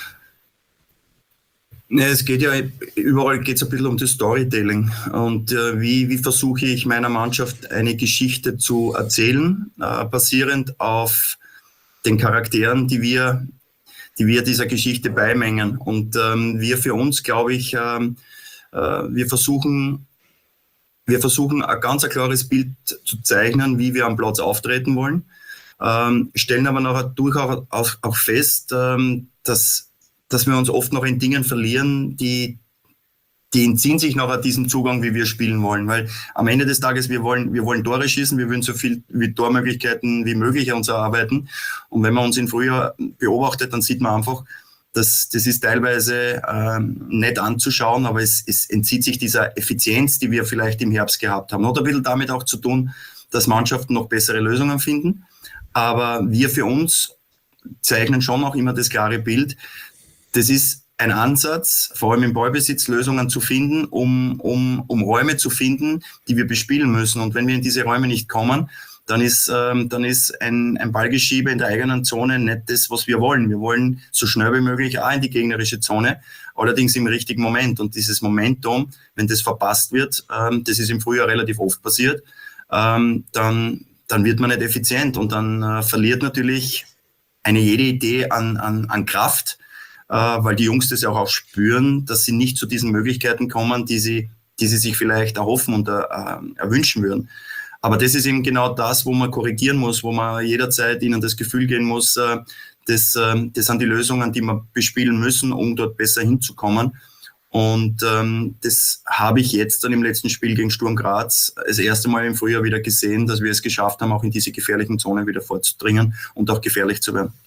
Ja, es geht ja, überall geht es ein bisschen um das Storytelling und äh, wie, wie versuche ich meiner Mannschaft eine Geschichte zu erzählen, äh, basierend auf den Charakteren, die wir, die wir dieser Geschichte beimengen. Und ähm, wir für uns, glaube ich, ähm, Wir versuchen, wir versuchen ein ganz ein klares Bild zu zeichnen, wie wir am Platz auftreten wollen, ähm, stellen aber nachher durchaus auch, auch fest, ähm, dass, dass wir uns oft noch in Dingen verlieren, die, die entziehen sich nachher diesem Zugang, wie wir spielen wollen. Weil am Ende des Tages, wir wollen, wir wollen Tore schießen, wir wollen so viel wie Tormöglichkeiten wie möglich uns erarbeiten. Und wenn man uns im Frühjahr beobachtet, dann sieht man einfach, Das, das ist teilweise ähm, nett anzuschauen, aber es, es entzieht sich dieser Effizienz, die wir vielleicht im Herbst gehabt haben. Hat ein bisschen damit auch zu tun, dass Mannschaften noch bessere Lösungen finden. Aber wir für uns zeichnen schon auch immer das klare Bild. Das ist ein Ansatz, vor allem im Ballbesitz Lösungen zu finden, um, um, um Räume zu finden, die wir bespielen müssen. Und wenn wir in diese Räume nicht kommen, dann ist, ähm, dann ist ein, ein Ballgeschiebe in der eigenen Zone nicht das, was wir wollen. Wir wollen so schnell wie möglich auch in die gegnerische Zone, allerdings im richtigen Moment. Und dieses Momentum, wenn das verpasst wird, ähm, das ist im Frühjahr relativ oft passiert, ähm, dann, dann wird man nicht effizient und dann äh, verliert natürlich eine jede Idee an, an, an Kraft, äh, weil die Jungs das ja auch, auch spüren, dass sie nicht zu diesen Möglichkeiten kommen, die sie, die sie sich vielleicht erhoffen und äh, erwünschen würden. Aber das ist eben genau das, wo man korrigieren muss, wo man jederzeit ihnen das Gefühl geben muss, das, das sind die Lösungen, die wir bespielen müssen, um dort besser hinzukommen. Und ähm, das habe ich jetzt dann im letzten Spiel gegen Sturm Graz das erste Mal im Frühjahr wieder gesehen, dass wir es geschafft haben, auch in diese gefährlichen Zonen wieder vorzudringen und auch gefährlich zu werden.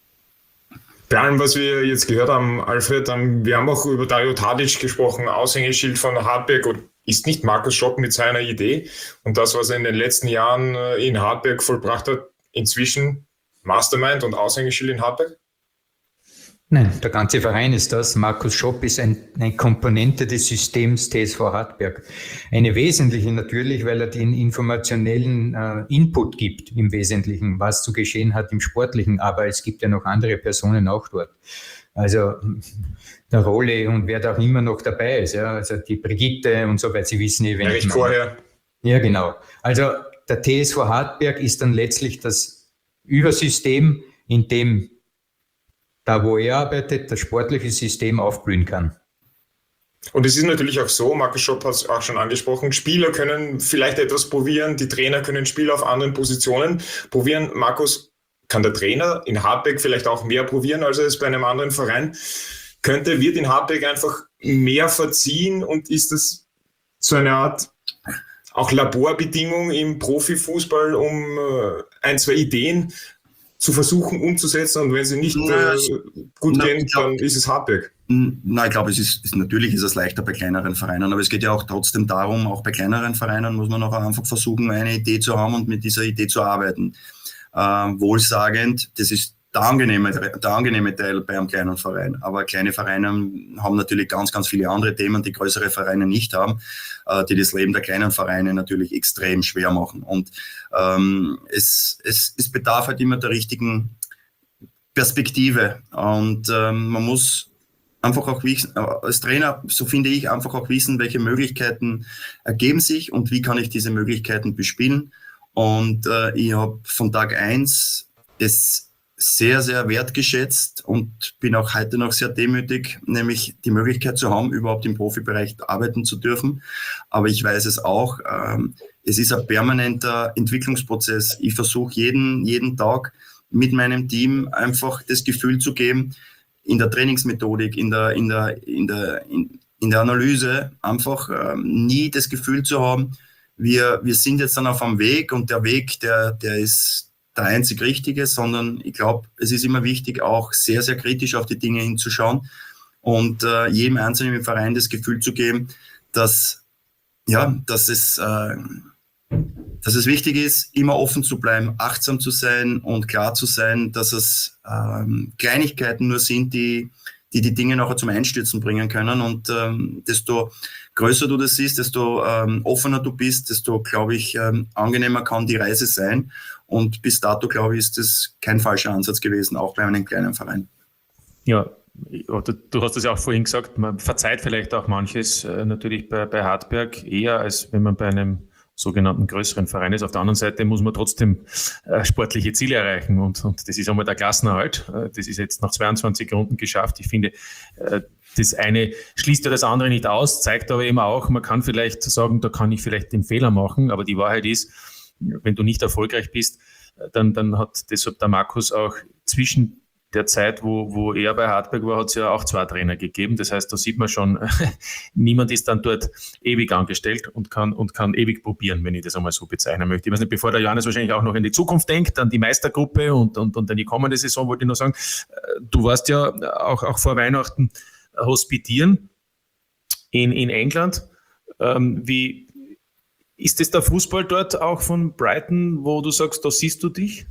Bei allem, was wir jetzt gehört haben, Alfred, wir haben auch über Dario Tadic gesprochen, Aushängeschild von Hartberg und ist nicht Markus Schopp mit seiner Idee und das, was er in den letzten Jahren in Hartberg vollbracht hat, inzwischen Mastermind und Aushängeschild in Hartberg? Nein, der ganze Verein ist das. Markus Schopp ist ein, eine Komponente des Systems T S V Hartberg. Eine wesentliche natürlich, weil er den informationellen äh, Input gibt, im Wesentlichen, was zu geschehen hat im Sportlichen, aber es gibt ja noch andere Personen auch dort. Also der Rolle und wer da auch immer noch dabei ist, ja, also die Brigitte und so weiter, Sie wissen eh, wenn ich vorher. Ja, genau. Also der T S V Hartberg ist dann letztlich das Übersystem, in dem da, wo er arbeitet, das sportliche System aufblühen kann. Und es ist natürlich auch so, Markus Schopp hat es auch schon angesprochen, Spieler können vielleicht etwas probieren, die Trainer können Spieler auf anderen Positionen probieren. Markus, kann der Trainer in Hartberg vielleicht auch mehr probieren, als er es bei einem anderen Verein könnte? Wird in Hartberg einfach mehr verziehen und ist das so eine Art auch Laborbedingung im Profifußball, um äh, ein, zwei Ideen zu versuchen umzusetzen und wenn sie nicht äh, gut na, gehen, dann ist es Hartberg. Nein, ich glaube, es ist, ist natürlich ist es leichter bei kleineren Vereinen, aber es geht ja auch trotzdem darum, auch bei kleineren Vereinen muss man auch einfach versuchen, eine Idee zu haben und mit dieser Idee zu arbeiten. Äh, wohlsagend, das ist der angenehme, der angenehme Teil bei einem kleinen Verein. Aber kleine Vereine haben natürlich ganz, ganz viele andere Themen, die größere Vereine nicht haben, äh, die das Leben der kleinen Vereine natürlich extrem schwer machen. Und ähm, es, es, es bedarf halt immer der richtigen Perspektive. Und ähm, man muss einfach auch wissen, als Trainer, so finde ich, einfach auch wissen, welche Möglichkeiten ergeben sich und wie kann ich diese Möglichkeiten bespielen. Und äh, ich habe von Tag eins das sehr, sehr wertgeschätzt und bin auch heute noch sehr demütig, nämlich die Möglichkeit zu haben, überhaupt im Profibereich arbeiten zu dürfen. Aber ich weiß es auch, ähm, es ist ein permanenter Entwicklungsprozess. Ich versuche jeden, jeden Tag mit meinem Team einfach das Gefühl zu geben, in der Trainingsmethodik, in der, in der, in der, in, in der Analyse, einfach ähm, nie das Gefühl zu haben, wir, wir sind jetzt dann auf einem Weg und der Weg, der, der ist der einzig Richtige, sondern ich glaube, es ist immer wichtig, auch sehr, sehr kritisch auf die Dinge hinzuschauen und äh, jedem Einzelnen im Verein das Gefühl zu geben, dass, ja, dass, es, äh, dass es wichtig ist, immer offen zu bleiben, achtsam zu sein und klar zu sein, dass es ähm, Kleinigkeiten nur sind, die, die die Dinge nachher zum Einstürzen bringen können. Und ähm, desto größer du das siehst, desto ähm, offener du bist, desto, glaube ich, ähm, angenehmer kann die Reise sein. Und bis dato, glaube ich, ist das kein falscher Ansatz gewesen, auch bei einem kleinen Verein. Ja, du hast es ja auch vorhin gesagt, man verzeiht vielleicht auch manches äh, natürlich bei, bei Hartberg eher, als wenn man bei einem sogenannten größeren Verein ist. Auf der anderen Seite muss man trotzdem äh, sportliche Ziele erreichen und, und das ist einmal der Klassenerhalt. Äh, das ist jetzt nach zweiundzwanzig Runden geschafft. Ich finde, äh, das eine schließt ja das andere nicht aus, zeigt aber eben auch, man kann vielleicht sagen, da kann ich vielleicht den Fehler machen, aber die Wahrheit ist, wenn du nicht erfolgreich bist, dann, dann hat deshalb der Markus auch zwischen der Zeit, wo, wo er bei Hartberg war, hat es ja auch zwei Trainer gegeben. Das heißt, da sieht man schon, niemand ist dann dort ewig angestellt und kann, und kann ewig probieren, wenn ich das einmal so bezeichnen möchte. Ich weiß nicht, bevor der Johannes wahrscheinlich auch noch in die Zukunft denkt, an die Meistergruppe und, und, und an die kommende Saison, wollte ich noch sagen, du warst ja auch, auch vor Weihnachten hospitieren in, in England. Ähm, wie ist das der Fußball dort auch von Brighton, wo du sagst, da siehst du dich?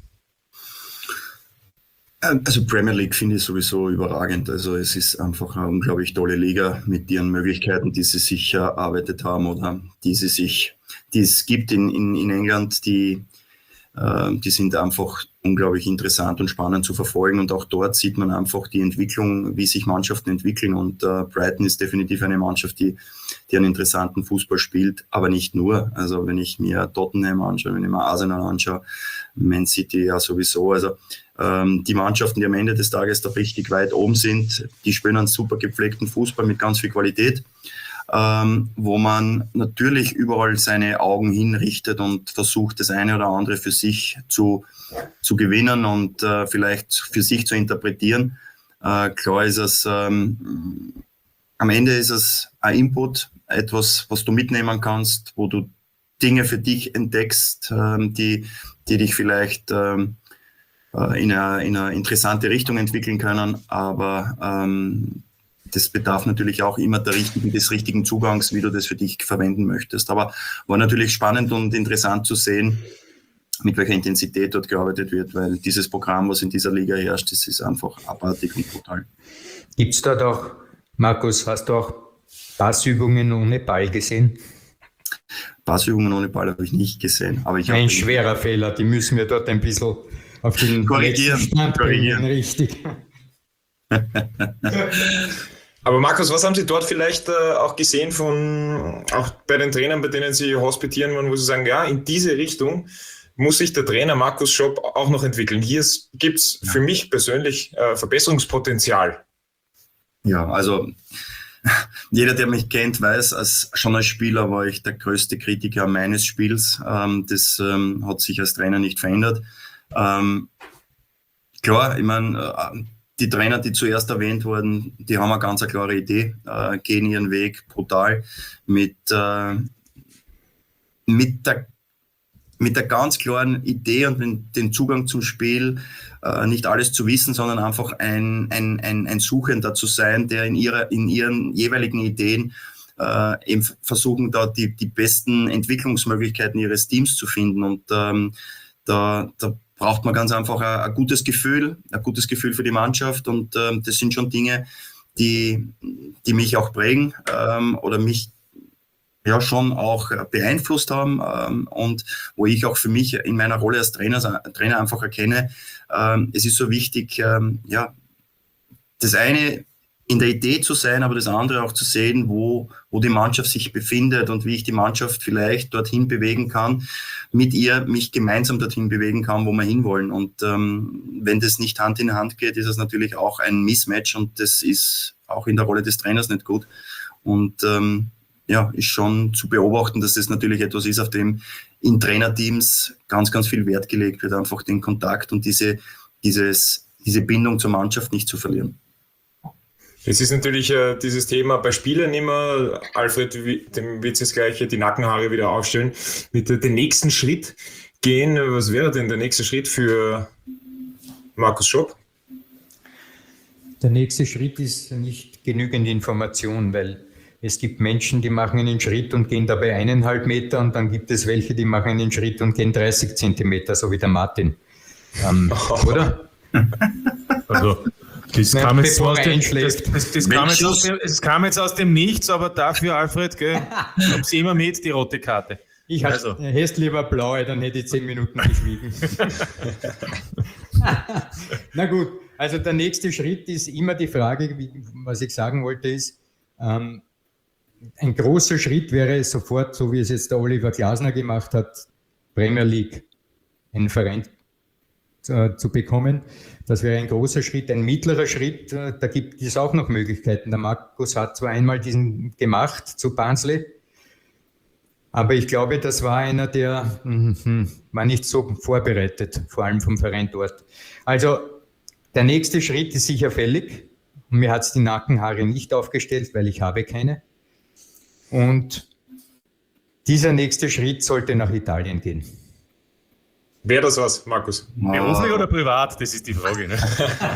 Also Premier League finde ich sowieso überragend. Also es ist einfach eine unglaublich tolle Liga mit ihren Möglichkeiten, die sie sich erarbeitet haben oder die sie sich, die es gibt in, in, in England, die, äh, die sind einfach unglaublich interessant und spannend zu verfolgen. Und auch dort sieht man einfach die Entwicklung, wie sich Mannschaften entwickeln. Und äh, Brighton ist definitiv eine Mannschaft, die, die einen interessanten Fußball spielt, aber nicht nur. Also wenn ich mir Tottenham anschaue, wenn ich mir Arsenal anschaue, Man City ja sowieso. Also ähm, die Mannschaften, die am Ende des Tages da richtig weit oben sind, die spielen einen super gepflegten Fußball mit ganz viel Qualität. Ähm, wo man natürlich überall seine Augen hinrichtet und versucht, das eine oder andere für sich zu, zu gewinnen und äh, vielleicht für sich zu interpretieren. Äh, klar ist es, ähm, am Ende ist es ein Input, etwas, was du mitnehmen kannst, wo du Dinge für dich entdeckst, ähm, die, die dich vielleicht ähm, in eine, in eine interessante Richtung entwickeln können, aber ähm, das bedarf natürlich auch immer der richtigen, des richtigen Zugangs, wie du das für dich verwenden möchtest. Aber war natürlich spannend und interessant zu sehen, mit welcher Intensität dort gearbeitet wird, weil dieses Programm, was in dieser Liga herrscht, das ist einfach abartig und brutal. Gibt es dort auch, Markus, hast du auch Passübungen ohne Ball gesehen? Passübungen ohne Ball habe ich nicht gesehen. Aber ich ein schwerer Fehler, die müssen wir dort ein bisschen auf den korrigieren. Stand korrigieren. bringen, richtig. Aber Markus, was haben Sie dort vielleicht äh, auch gesehen von, auch bei den Trainern, bei denen Sie hospitieren waren, wo Sie sagen, ja, in diese Richtung muss sich der Trainer Markus Schopp auch noch entwickeln. Hier gibt es für mich persönlich äh, Verbesserungspotenzial. Ja, also jeder, der mich kennt, weiß, als, schon als Spieler war ich der größte Kritiker meines Spiels. Ähm, das ähm, hat sich als Trainer nicht verändert. Ähm, klar, ich meine, äh, die Trainer, die zuerst erwähnt wurden, die haben eine ganz eine klare Idee, äh, gehen ihren Weg brutal mit, äh, mit, der, mit der ganz klaren Idee und mit dem Zugang zum Spiel, äh, nicht alles zu wissen, sondern einfach ein, ein, ein, ein Suchender zu sein, der in, ihrer, in ihren jeweiligen Ideen äh, eben versuchen, da die, die besten Entwicklungsmöglichkeiten ihres Teams zu finden. Und ähm, da, da braucht man ganz einfach ein, ein gutes Gefühl, ein gutes Gefühl für die Mannschaft und ähm, das sind schon Dinge, die, die mich auch prägen ähm, oder mich ja schon auch beeinflusst haben ähm, und wo ich auch für mich in meiner Rolle als Trainer, Trainer einfach erkenne, ähm, es ist so wichtig, ähm, ja, das eine in der Idee zu sein, aber das andere auch zu sehen, wo, wo die Mannschaft sich befindet und wie ich die Mannschaft vielleicht dorthin bewegen kann, mit ihr mich gemeinsam dorthin bewegen kann, wo wir hinwollen. Und ähm, wenn das nicht Hand in Hand geht, ist es natürlich auch ein Mismatch und das ist auch in der Rolle des Trainers nicht gut. Und ähm, ja, ist schon zu beobachten, dass das natürlich etwas ist, auf dem in Trainerteams ganz, ganz viel Wert gelegt wird, einfach den Kontakt und diese, dieses, diese Bindung zur Mannschaft nicht zu verlieren. Es ist natürlich äh, dieses Thema bei Spielern immer, Alfred, wie, dem wird jetzt gleich die Nackenhaare wieder aufstellen, mit äh, den nächsten Schritt gehen. Was wäre denn der nächste Schritt für Markus Schopp? Der nächste Schritt ist nicht genügend Information, weil es gibt Menschen, die machen einen Schritt und gehen dabei eineinhalb Meter und dann gibt es welche, die machen einen Schritt und gehen dreißig Zentimeter, so wie der Martin. Ähm, oh. Oder? Also, das, Nein, kam jetzt, aus dem, das, das, das kam jetzt aus dem, es kam jetzt aus dem Nichts, aber dafür, Alfred, gell, hab's immer mit, die rote Karte. Ich also. hätte lieber blaue, dann hätte ich zehn Minuten geschwiegen. Na gut, also der nächste Schritt ist immer die Frage, wie, was ich sagen wollte, ist, ähm, ein großer Schritt wäre sofort, so wie es jetzt der Oliver Glasner gemacht hat, Premier League, einen Verein äh, zu bekommen. Das wäre ein großer Schritt. Ein mittlerer Schritt, äh, da gibt es auch noch Möglichkeiten. Der Markus hat zwar einmal diesen gemacht zu Barnsley, aber ich glaube, das war einer, der mh, war nicht so vorbereitet, vor allem vom Verein dort. Also der nächste Schritt ist sicher fällig. Mir hat es die Nackenhaare nicht aufgestellt, weil ich habe keine. Und dieser nächste Schritt sollte nach Italien gehen. Wäre das was, Markus? Beruflich oder privat? Das ist die Frage. Ne?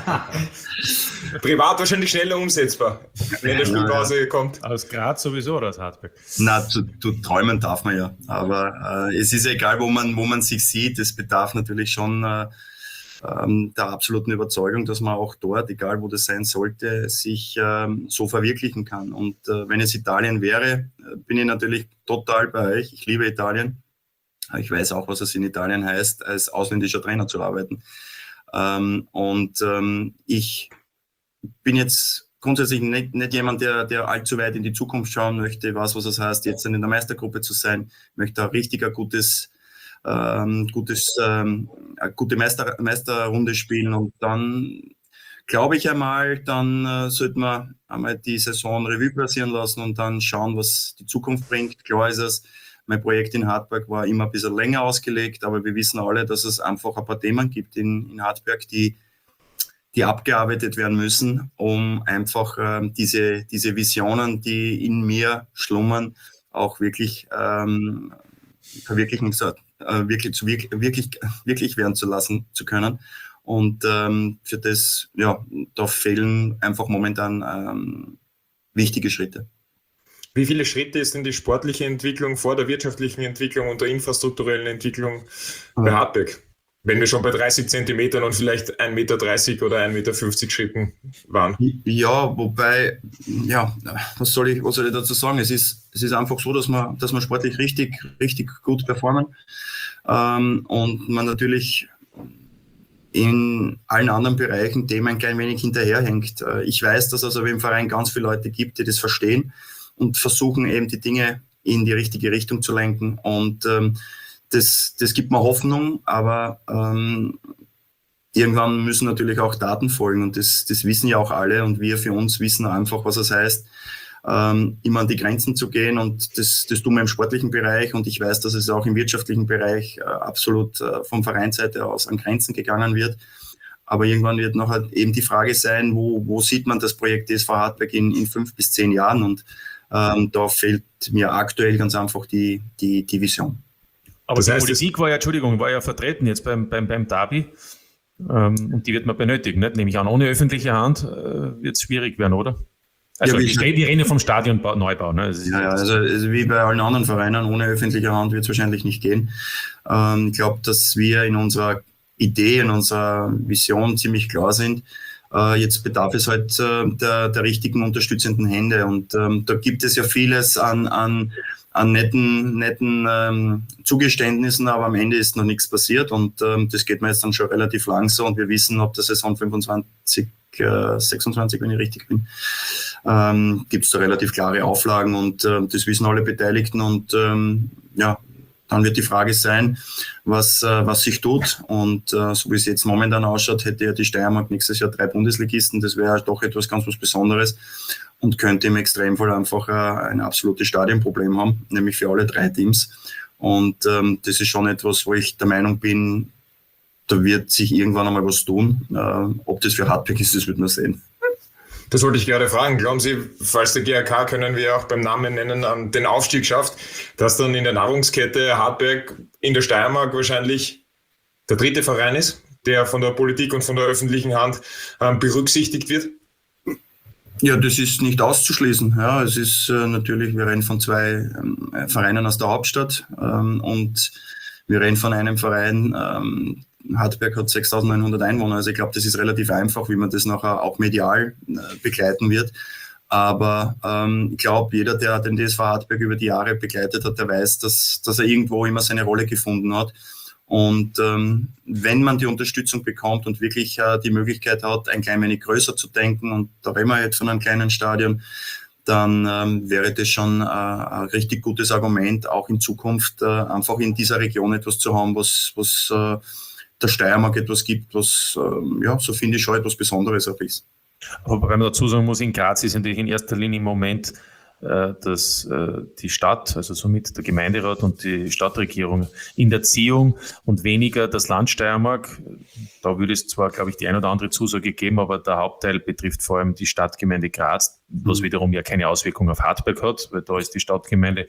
Privat wahrscheinlich schneller umsetzbar, wenn der Spielpause kommt. Aus Graz sowieso oder aus Hartberg? Na, zu, zu träumen darf man ja. Aber äh, es ist egal, wo man, wo man sich sieht. Es bedarf natürlich schon äh, ähm, der absoluten Überzeugung, dass man auch dort, egal wo das sein sollte, sich ähm, so verwirklichen kann. Und äh, wenn es Italien wäre, bin ich natürlich total bei euch. Ich liebe Italien. Ich weiß auch, was es in Italien heißt, als ausländischer Trainer zu arbeiten. Ähm, und ähm, ich bin jetzt grundsätzlich nicht, nicht jemand, der, der allzu weit in die Zukunft schauen möchte, was, was das heißt, jetzt in der Meistergruppe zu sein. Ich möchte auch richtig ein gutes, ähm, gutes, ähm, eine gute Meister, Meisterrunde spielen. Und dann glaube ich einmal, dann äh, sollte man einmal die Saison Revue passieren lassen und dann schauen, was die Zukunft bringt. Klar ist es, mein Projekt in Hartberg war immer ein bisschen länger ausgelegt, aber wir wissen alle, dass es einfach ein paar Themen gibt in, in Hartberg, die, die abgearbeitet werden müssen, um einfach ähm, diese, diese Visionen, die in mir schlummern, auch wirklich ähm, verwirklichen, äh, wirklich, zu, wirklich, wirklich, wirklich werden zu lassen zu können. Und ähm, für das, ja, da fehlen einfach momentan ähm, wichtige Schritte. Wie viele Schritte ist denn die sportliche Entwicklung vor der wirtschaftlichen Entwicklung und der infrastrukturellen Entwicklung bei Hartberg? Wenn wir schon bei dreißig Zentimetern und vielleicht ein Meter dreißig oder ein Meter fünfzig Schritten waren. Ja, wobei, ja, was soll ich, was soll ich dazu sagen? Es ist, es ist einfach so, dass wir, dass wir sportlich richtig, richtig gut performen ähm, und man natürlich in allen anderen Bereichen dem ein klein wenig hinterherhängt. Ich weiß, dass es also im Verein ganz viele Leute gibt, die das verstehen und versuchen eben die Dinge in die richtige Richtung zu lenken. Und ähm, das, das gibt mir Hoffnung, aber ähm, irgendwann müssen natürlich auch Daten folgen und das, das wissen ja auch alle und wir für uns wissen einfach, was es heißt, ähm, immer an die Grenzen zu gehen und das, das tun wir im sportlichen Bereich und ich weiß, dass es auch im wirtschaftlichen Bereich äh, absolut äh, von Vereinsseite aus an Grenzen gegangen wird. Aber irgendwann wird noch halt eben die Frage sein, wo, wo sieht man das Projekt D S V Hartberg in, in fünf bis zehn Jahren und Ähm, da fehlt mir aktuell ganz einfach die, die, die Vision. Aber das die heißt, Politik war ja, Entschuldigung, war ja vertreten jetzt beim, beim, beim Derby ähm, und die wird man benötigen, nicht? Nehme ich an, ohne öffentliche Hand äh, wird es schwierig werden, oder? Also ja, die, die reden vom Stadionneubau. Ne? Ja, ja, also, also wie bei allen anderen Vereinen, ohne öffentliche Hand wird es wahrscheinlich nicht gehen. Ähm, ich glaube, dass wir in unserer Idee, in unserer Vision ziemlich klar sind. Jetzt bedarf es halt äh, der, der richtigen unterstützenden Hände und ähm, da gibt es ja vieles an, an, an netten, netten ähm, Zugeständnissen, aber am Ende ist noch nichts passiert und ähm, das geht mir jetzt dann schon relativ lang so und wir wissen, ob der Saison fünfundzwanzig sechsundzwanzig, wenn ich richtig bin, ähm, gibt es da relativ klare Auflagen und äh, das wissen alle Beteiligten und ähm, ja, dann wird die Frage sein, was, äh, was sich tut. Und äh, so wie es jetzt momentan ausschaut, hätte ja die Steiermark nächstes Jahr drei Bundesligisten. Das wäre doch etwas ganz was Besonderes und könnte im Extremfall einfach äh, ein absolutes Stadionproblem haben, nämlich für alle drei Teams. Und ähm, das ist schon etwas, wo ich der Meinung bin, da wird sich irgendwann einmal was tun. Äh, ob das für Hartberg ist, das wird man sehen. Das wollte ich gerade fragen. Glauben Sie, falls der G R K, können wir auch beim Namen nennen, den Aufstieg schafft, dass dann in der Nahrungskette Hartberg in der Steiermark wahrscheinlich der dritte Verein ist, der von der Politik und von der öffentlichen Hand ähm, berücksichtigt wird? Ja, das ist nicht auszuschließen. Ja, es ist äh, natürlich, wir reden von zwei ähm, Vereinen aus der Hauptstadt ähm, und wir reden von einem Verein, ähm, Hartberg hat sechstausendneunhundert Einwohner, also ich glaube, das ist relativ einfach, wie man das nachher auch medial äh, begleiten wird. Aber ähm, ich glaube, jeder, der den D S V Hartberg über die Jahre begleitet hat, der weiß, dass, dass er irgendwo immer seine Rolle gefunden hat. Und ähm, wenn man die Unterstützung bekommt und wirklich äh, die Möglichkeit hat, ein klein wenig größer zu denken, und da reden wir jetzt von einem kleinen Stadion, dann ähm, wäre das schon äh, ein richtig gutes Argument, auch in Zukunft äh, einfach in dieser Region etwas zu haben, was, was äh, der Steiermark etwas gibt, was, äh, ja, so finde ich schon etwas Besonderes auch ist. Aber weil man dazu sagen muss, in Graz ist natürlich in erster Linie im Moment, äh, dass äh, die Stadt, also somit der Gemeinderat und die Stadtregierung in der Ziehung und weniger das Land Steiermark. Da würde es zwar, glaube ich, die ein oder andere Zusage geben, aber der Hauptteil betrifft vor allem die Stadtgemeinde Graz, was wiederum ja keine Auswirkung auf Hartberg hat, weil da ist die Stadtgemeinde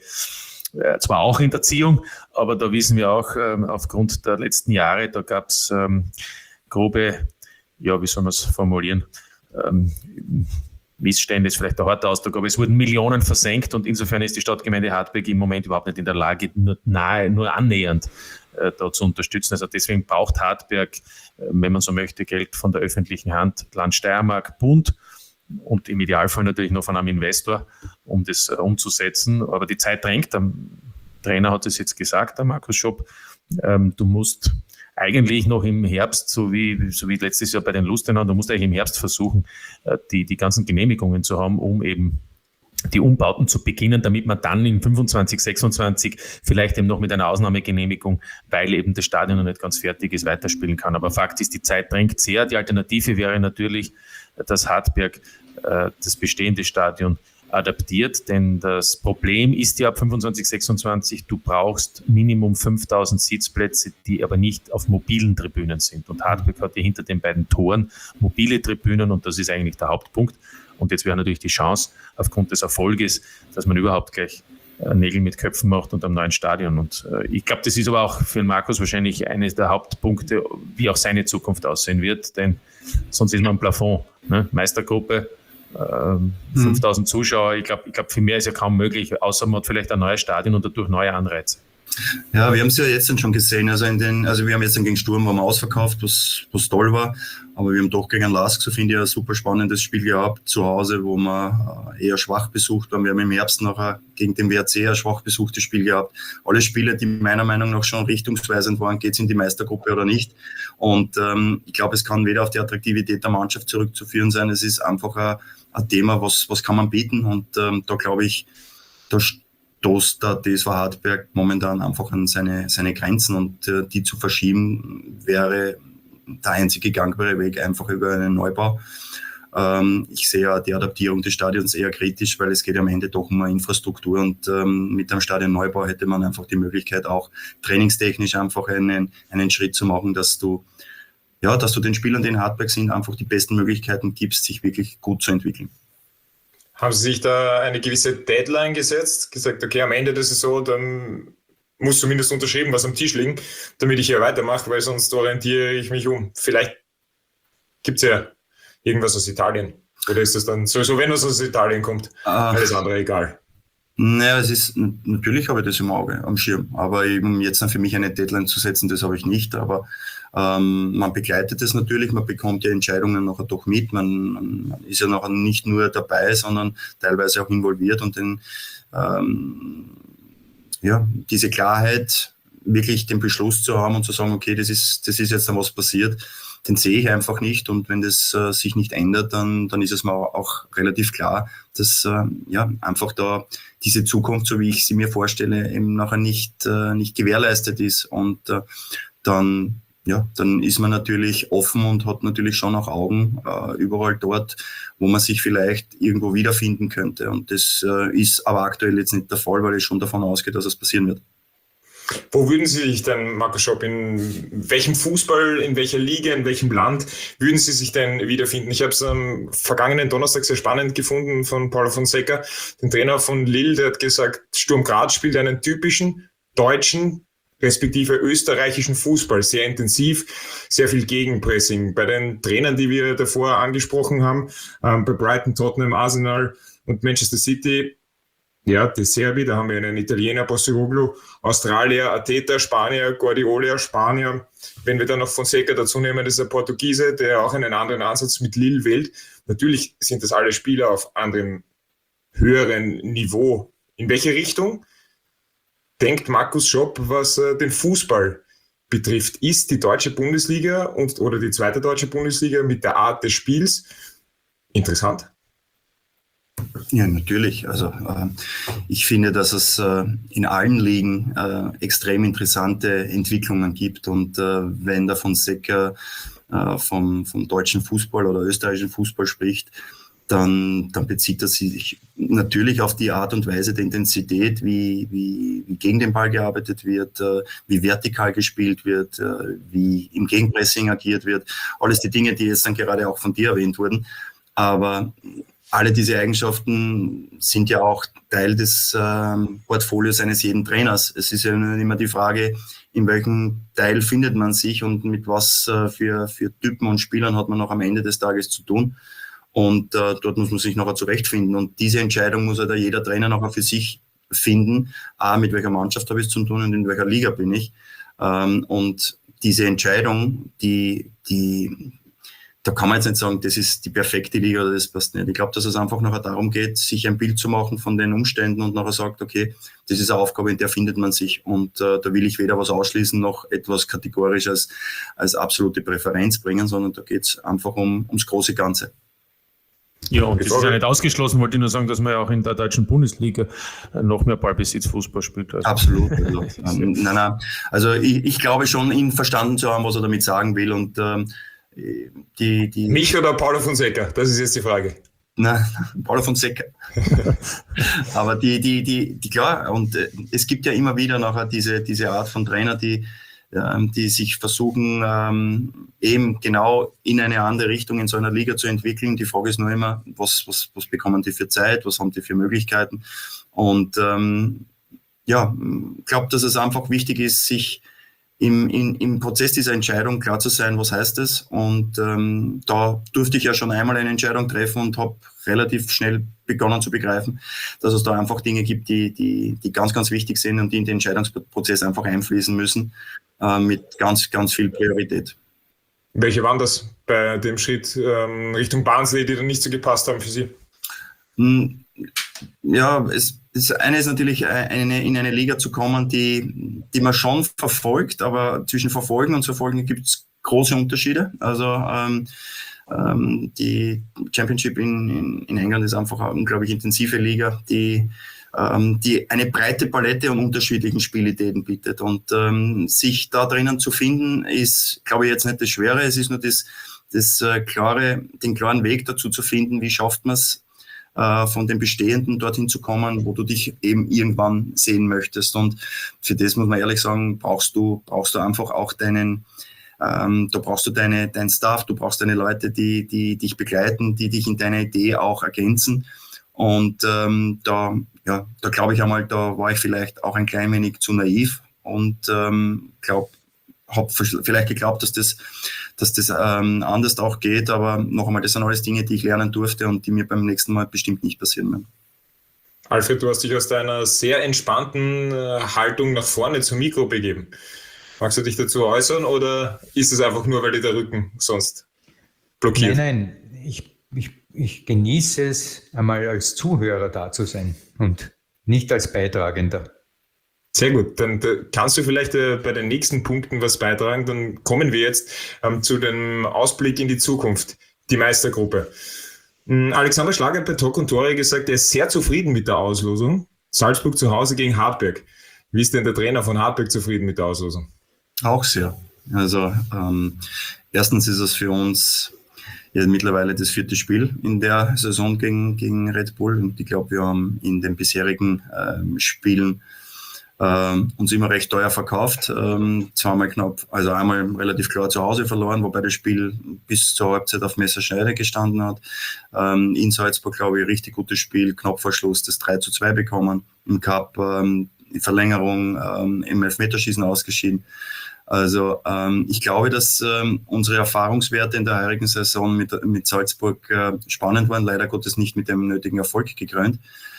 zwar auch in der Ziehung, aber da wissen wir auch, ähm, aufgrund der letzten Jahre, da gab es ähm, grobe, ja, wie soll man es formulieren, ähm, Missstände ist vielleicht der harte Ausdruck, aber es wurden Millionen versenkt und insofern ist die Stadtgemeinde Hartberg im Moment überhaupt nicht in der Lage, nur nahe, nur annähernd äh, da zu unterstützen. Also deswegen braucht Hartberg, äh, wenn man so möchte, Geld von der öffentlichen Hand, Land Steiermark, Bund, und im Idealfall natürlich noch von einem Investor, um das äh, umzusetzen. Aber die Zeit drängt. Der Trainer hat es jetzt gesagt, der Markus Schopp. Ähm, du musst eigentlich noch im Herbst, so wie, so wie letztes Jahr bei den Lustenern, du musst eigentlich im Herbst versuchen, äh, die, die ganzen Genehmigungen zu haben, um eben die Umbauten zu beginnen, damit man dann in fünfundzwanzig, sechsundzwanzig vielleicht eben noch mit einer Ausnahmegenehmigung, weil eben das Stadion noch nicht ganz fertig ist, weiterspielen kann. Aber Fakt ist, die Zeit drängt sehr. Die Alternative wäre natürlich, dass Hartberg äh, das bestehende Stadion adaptiert, denn das Problem ist ja ab fünfundzwanzig, sechsundzwanzig, du brauchst Minimum fünftausend Sitzplätze, die aber nicht auf mobilen Tribünen sind. Und Hartberg hat ja hinter den beiden Toren mobile Tribünen und das ist eigentlich der Hauptpunkt. Und jetzt wäre natürlich die Chance, aufgrund des Erfolges, dass man überhaupt gleich äh, Nägel mit Köpfen macht und am neuen Stadion. Und äh, ich glaube, das ist aber auch für den Markus wahrscheinlich eines der Hauptpunkte, wie auch seine Zukunft aussehen wird, denn sonst ist man am Plafond. Ne? Meistergruppe, ähm, mhm. fünftausend Zuschauer, ich glaube, ich glaub, viel mehr ist ja kaum möglich, außer man hat vielleicht ein neues Stadion und dadurch neue Anreize. Ja, wir haben es ja jetzt schon gesehen. Also, in den, also wir haben jetzt gegen Sturm waren wir ausverkauft, was, was toll war. Aber wir haben doch gegen Lask, so finde ich, ein super spannendes Spiel gehabt zu Hause, wo wir eher schwach besucht waren. Wir haben im Herbst noch gegen den W R C ein schwach besuchtes Spiel gehabt. Alle Spiele, die meiner Meinung nach schon richtungsweisend waren, geht es in die Meistergruppe oder nicht. Und ähm, ich glaube, es kann weder auf die Attraktivität der Mannschaft zurückzuführen sein. Es ist einfach ein, ein Thema, was, was kann man bieten. Und ähm, da glaube ich, da stoßt der D S V Hartberg momentan einfach an seine, seine Grenzen und äh, die zu verschieben wäre der einzige gangbare Weg einfach über einen Neubau. Ähm, ich sehe ja die Adaptierung des Stadions eher kritisch, weil es geht am Ende doch um eine Infrastruktur und ähm, mit einem Stadionneubau hätte man einfach die Möglichkeit auch trainingstechnisch einfach einen, einen Schritt zu machen, dass du ja, dass du den Spielern, die in Hartberg sind, einfach die besten Möglichkeiten gibst, sich wirklich gut zu entwickeln. Haben Sie sich da eine gewisse Deadline gesetzt? Gesagt, okay, am Ende der Saison, dann muss zumindest unterschrieben was am Tisch liegen, damit ich hier weitermache, weil sonst orientiere ich mich um. Vielleicht gibt es ja irgendwas aus Italien. Oder ist das dann sowieso, wenn was aus Italien kommt, ah, alles andere egal? Naja, es ist, natürlich habe ich das im Auge, am Schirm. Aber eben jetzt dann für mich eine Deadline zu setzen, das habe ich nicht. Aber ähm, man begleitet es natürlich, man bekommt die Entscheidungen nachher doch mit. Man, man ist ja nachher nicht nur dabei, sondern teilweise auch involviert und den ähm, ja, diese Klarheit, wirklich den Beschluss zu haben und zu sagen, okay, das ist, das ist jetzt dann was passiert, den sehe ich einfach nicht. Und wenn das äh, sich nicht ändert, dann, dann ist es mir auch, auch relativ klar, dass äh, ja, einfach da diese Zukunft, so wie ich sie mir vorstelle, eben nachher nicht, äh, nicht gewährleistet ist. Und äh, dann, ja, dann ist man natürlich offen und hat natürlich schon auch Augen äh, überall dort, wo man sich vielleicht irgendwo wiederfinden könnte. Und das äh, ist aber aktuell jetzt nicht der Fall, weil ich schon davon ausgehe, dass es passieren wird. Wo würden Sie sich denn, Markus Schopp, in welchem Fußball, in welcher Liga, in welchem Land würden Sie sich denn wiederfinden? Ich habe es am vergangenen Donnerstag sehr spannend gefunden von Paulo Fonseca, den Trainer von Lille, der hat gesagt, Sturm Graz spielt einen typischen deutschen respektive österreichischen Fußball, sehr intensiv, sehr viel Gegenpressing. Bei den Trainern, die wir davor angesprochen haben, ähm, bei Brighton, Tottenham, Arsenal und Manchester City, ja, De Serbi, da haben wir einen Italiener, Postecoglou, Australier, Arteta, Spanier, Guardiola, Spanier. Wenn wir dann noch Fonseca dazu nehmen, das ist ein Portugiese, der auch einen anderen Ansatz mit Lille wählt. Natürlich sind das alle Spieler auf anderem, höheren Niveau. In welche Richtung denkt Markus Schopp, was äh, den Fußball betrifft? Ist die deutsche Bundesliga und, oder die zweite deutsche Bundesliga mit der Art des Spiels interessant? Ja, natürlich. Also äh, ich finde, dass es äh, in allen Ligen äh, extrem interessante Entwicklungen gibt. Und äh, wenn der Fonseca äh, vom, vom deutschen Fußball oder österreichischen Fußball spricht, dann, dann bezieht er sich natürlich auf die Art und Weise der Intensität, wie, wie, wie gegen den Ball gearbeitet wird, äh, wie vertikal gespielt wird, äh, wie im Gegenpressing agiert wird. Alles die Dinge, die jetzt dann gerade auch von dir erwähnt wurden. Aber alle diese Eigenschaften sind ja auch Teil des ähm, Portfolios eines jeden Trainers. Es ist ja immer die Frage, in welchem Teil findet man sich und mit was äh, für, für Typen und Spielern hat man noch am Ende des Tages zu tun. Und äh, dort muss man sich nachher zurechtfinden. Und diese Entscheidung muss halt jeder Trainer nachher für sich finden. A, mit welcher Mannschaft habe ich es zu tun und in welcher Liga bin ich. Ähm, und diese Entscheidung, die, die, da kann man jetzt nicht sagen, das ist die perfekte Liga oder das passt nicht. Ich glaube, dass es einfach nachher darum geht, sich ein Bild zu machen von den Umständen und nachher sagt, okay, das ist eine Aufgabe, in der findet man sich. Und äh, da will ich weder was ausschließen noch etwas kategorisch als, als absolute Präferenz bringen, sondern da geht es einfach um, ums große Ganze. Ja, und das ist ja nicht ausgeschlossen, wollte ich nur sagen, dass man ja auch in der deutschen Bundesliga noch mehr Ballbesitz-Fußball spielt. Also. Absolut. Also, ähm, nein, nein. Also ich, ich glaube schon, ihn verstanden zu haben, was er damit sagen will. Und ähm, die, die Mich oder Paulo Fonseca? Das ist jetzt die Frage. Nein, Paulo Fonseca. Aber die, die, die, die, klar, und äh, es gibt ja immer wieder nachher diese, diese Art von Trainer, die die sich versuchen, ähm, eben genau in eine andere Richtung in so einer Liga zu entwickeln. Die Frage ist nur immer, was, was, was bekommen die für Zeit, was haben die für Möglichkeiten? Und ähm, ja, ich glaube, dass es einfach wichtig ist, sich im, in, im Prozess dieser Entscheidung klar zu sein, was heißt es. Und ähm, da durfte ich ja schon einmal eine Entscheidung treffen und habe relativ schnell begonnen zu begreifen, dass es da einfach Dinge gibt, die, die, die ganz, ganz wichtig sind und die in den Entscheidungsprozess einfach einfließen müssen. Mit ganz, ganz viel Priorität. Welche waren das bei dem Schritt ähm, Richtung Barnsley, die dann nicht so gepasst haben für Sie? Ja, es, das eine ist natürlich, eine, in eine Liga zu kommen, die, die man schon verfolgt, aber zwischen Verfolgen und Verfolgen gibt es große Unterschiede. Also ähm, ähm, die Championship in, in, in England ist einfach eine unglaublich intensive Liga, die die eine breite Palette an unterschiedlichen Spielideen bietet. Und ähm, sich da drinnen zu finden, ist, glaube ich, jetzt nicht das Schwere. Es ist nur das, das äh, klare, den klaren Weg dazu zu finden, wie schafft man es, äh, von den Bestehenden dorthin zu kommen, wo du dich eben irgendwann sehen möchtest. Und für das muss man ehrlich sagen, brauchst du, brauchst du einfach auch deinen, ähm, da brauchst du deine, deinen Staff, du brauchst deine Leute, die, die dich begleiten, die dich in deiner Idee auch ergänzen. Und ähm, da, ja, da glaube ich einmal, da war ich vielleicht auch ein klein wenig zu naiv und ähm, glaube, habe vielleicht geglaubt, dass das, dass das ähm, anders auch geht, aber noch einmal, das sind alles Dinge, die ich lernen durfte und die mir beim nächsten Mal bestimmt nicht passieren werden. Alfred, du hast dich aus deiner sehr entspannten äh, Haltung nach vorne zum Mikro begeben. Magst du dich dazu äußern oder ist es einfach nur, weil dir der Rücken sonst blockiert? Nein, nein, ich, ich Ich genieße es, einmal als Zuhörer da zu sein und nicht als Beitragender. Sehr gut, dann kannst du vielleicht äh, bei den nächsten Punkten was beitragen. Dann kommen wir jetzt ähm, zu dem Ausblick in die Zukunft, die Meistergruppe. Ähm, Alexander Schlager hat bei Talk und Tore gesagt, er ist sehr zufrieden mit der Auslosung. Salzburg zu Hause gegen Hartberg. Wie ist denn der Trainer von Hartberg zufrieden mit der Auslosung? Auch sehr. Also ähm, erstens ist es für uns ja mittlerweile das vierte Spiel in der Saison gegen, gegen Red Bull. Und ich glaube, wir haben in den bisherigen ähm, Spielen ähm, uns immer recht teuer verkauft. Ähm, zweimal knapp, also einmal relativ klar zu Hause verloren, wobei das Spiel bis zur Halbzeit auf Messerschneide gestanden hat. Ähm, in Salzburg, glaube ich, richtig gutes Spiel, knapp vor Schluss das drei zu zwei bekommen. Im Cup ähm, Verlängerung ähm, im Elfmeterschießen ausgeschieden. Also ähm, ich glaube, dass ähm, unsere Erfahrungswerte in der heurigen Saison mit, mit Salzburg äh, spannend waren, leider Gottes nicht mit dem nötigen Erfolg gekrönt.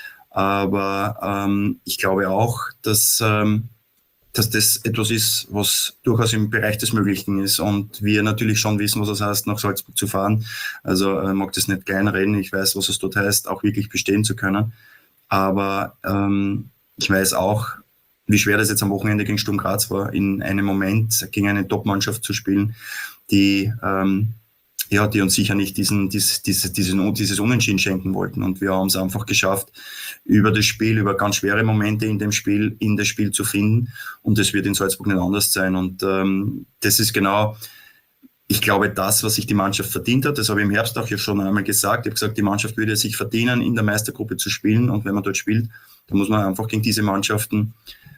Aber ähm, ich glaube auch, dass, ähm, dass das etwas ist, was durchaus im Bereich des Möglichen ist und wir natürlich schon wissen, was es heißt, nach Salzburg zu fahren. Also ich äh, mag das nicht kleinreden, ich weiß, was es dort heißt, auch wirklich bestehen zu können. Aber ähm, ich weiß auch, wie schwer das jetzt am Wochenende gegen Sturm Graz war, in einem Moment gegen eine Top-Mannschaft zu spielen, die, ähm, ja, die uns sicher nicht diesen, dies, dies, diesen, dieses Unentschieden schenken wollten. Und wir haben es einfach geschafft, über das Spiel, über ganz schwere Momente in dem Spiel, in das Spiel zu finden. Und das wird in Salzburg nicht anders sein. Und ähm, das ist genau, ich glaube, das, was sich die Mannschaft verdient hat. Das habe ich im Herbst auch ja schon einmal gesagt. Ich habe gesagt, die Mannschaft würde es sich verdienen, in der Meistergruppe zu spielen. Und wenn man dort spielt, dann muss man einfach gegen diese Mannschaften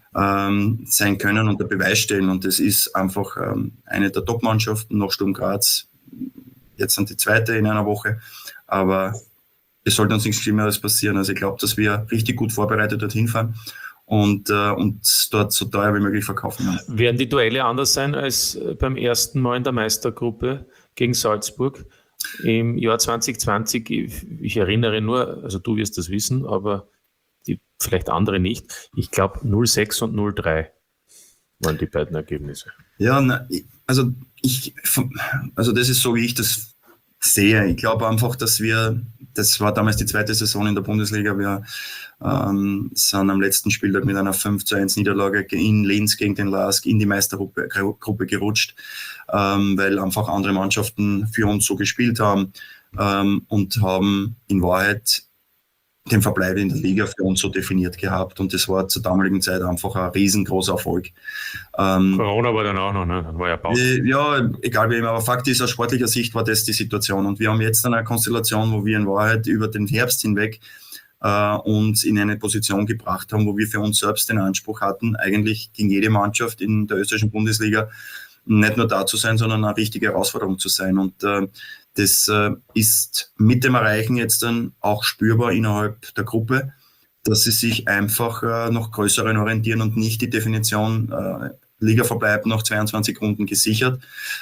ähm, sein können und der Beweis stellen. Und das ist einfach ähm, eine der Top-Mannschaften nach Sturm Graz. Jetzt sind die zweite in einer Woche. Aber es sollte uns nichts Schlimmeres passieren. Also ich glaube, dass wir richtig gut vorbereitet dorthin fahren und äh, uns dort so teuer wie möglich verkaufen werden. Werden die Duelle anders sein als beim ersten Mal in der Meistergruppe gegen Salzburg im Jahr zwanzig zwanzig? Ich erinnere nur, also du wirst das wissen, aber die vielleicht andere nicht. Ich glaube null sechs und null drei waren die beiden Ergebnisse. Ja, na, also ich, also das ist so, wie ich das sehe. Ich glaube einfach, dass wir, das war damals die zweite Saison in der Bundesliga, wir ähm, sind am letzten Spieltag mit einer fünf zu eins Niederlage in Linz gegen den L A S K in die Meistergruppe Gruppe gerutscht, ähm, weil einfach andere Mannschaften für uns so gespielt haben ähm, und haben in Wahrheit den Verbleib in der Liga für uns so definiert gehabt und das war zur damaligen Zeit einfach ein riesengroßer Erfolg. Ähm, Corona war dann auch noch, ne? Dann war ja Pause. Äh, ja, egal wie immer, aber Fakt ist, aus sportlicher Sicht war das die Situation und wir haben jetzt eine Konstellation, wo wir in Wahrheit über den Herbst hinweg äh, uns in eine Position gebracht haben, wo wir für uns selbst den Anspruch hatten, eigentlich gegen jede Mannschaft in der österreichischen Bundesliga nicht nur da zu sein, sondern eine richtige Herausforderung zu sein und äh, das äh, ist mit dem Erreichen jetzt dann auch spürbar innerhalb der Gruppe, dass sie sich einfach äh, noch größeren orientieren und nicht die Definition äh, Ligaverbleib nach zweiundzwanzig Runden gesichert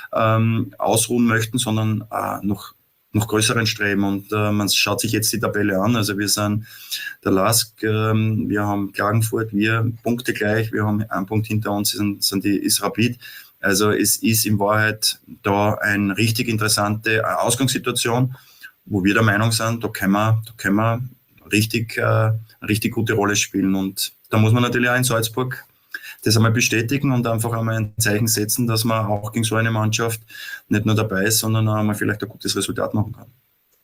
ähm, ausruhen möchten, sondern äh, noch, noch größeren streben. Und äh, man schaut sich jetzt die Tabelle an. Also wir sind der L A S K, äh, wir haben Klagenfurt, wir Punkte gleich, wir haben einen Punkt hinter uns, sind, sind die, ist Rapid. Also es ist in Wahrheit da eine richtig interessante Ausgangssituation, wo wir der Meinung sind, da können wir, da können wir richtig, äh, eine richtig gute Rolle spielen. Und da muss man natürlich auch in Salzburg das einmal bestätigen und einfach einmal ein Zeichen setzen, dass man auch gegen so eine Mannschaft nicht nur dabei ist, sondern auch mal vielleicht ein gutes Resultat machen kann.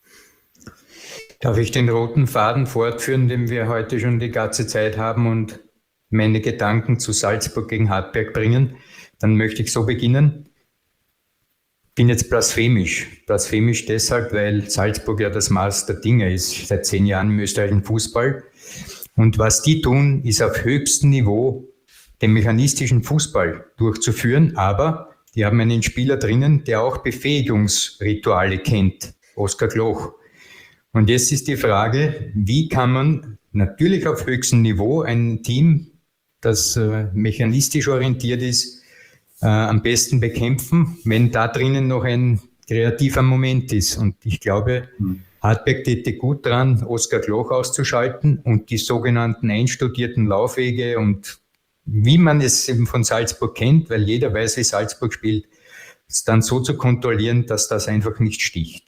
Darf ich den roten Faden fortführen, den wir heute schon die ganze Zeit haben und meine Gedanken zu Salzburg gegen Hartberg bringen? Dann möchte ich so beginnen. Ich bin jetzt blasphemisch. Blasphemisch deshalb, weil Salzburg ja das Maß der Dinge ist, seit zehn Jahren im österreichischen Fußball. Und was die tun, ist auf höchstem Niveau den mechanistischen Fußball durchzuführen. Aber die haben einen Spieler drinnen, der auch Befähigungsrituale kennt, Oskar Gloch. Und jetzt ist die Frage, wie kann man natürlich auf höchstem Niveau ein Team, das äh, mechanistisch orientiert ist, Äh, am besten bekämpfen, wenn da drinnen noch ein kreativer Moment ist. Und ich glaube, mhm. Hartberg täte gut dran, Oskar Gloch auszuschalten und die sogenannten einstudierten Laufwege und wie man es eben von Salzburg kennt, weil jeder weiß, wie Salzburg spielt, es dann so zu kontrollieren, dass das einfach nicht sticht.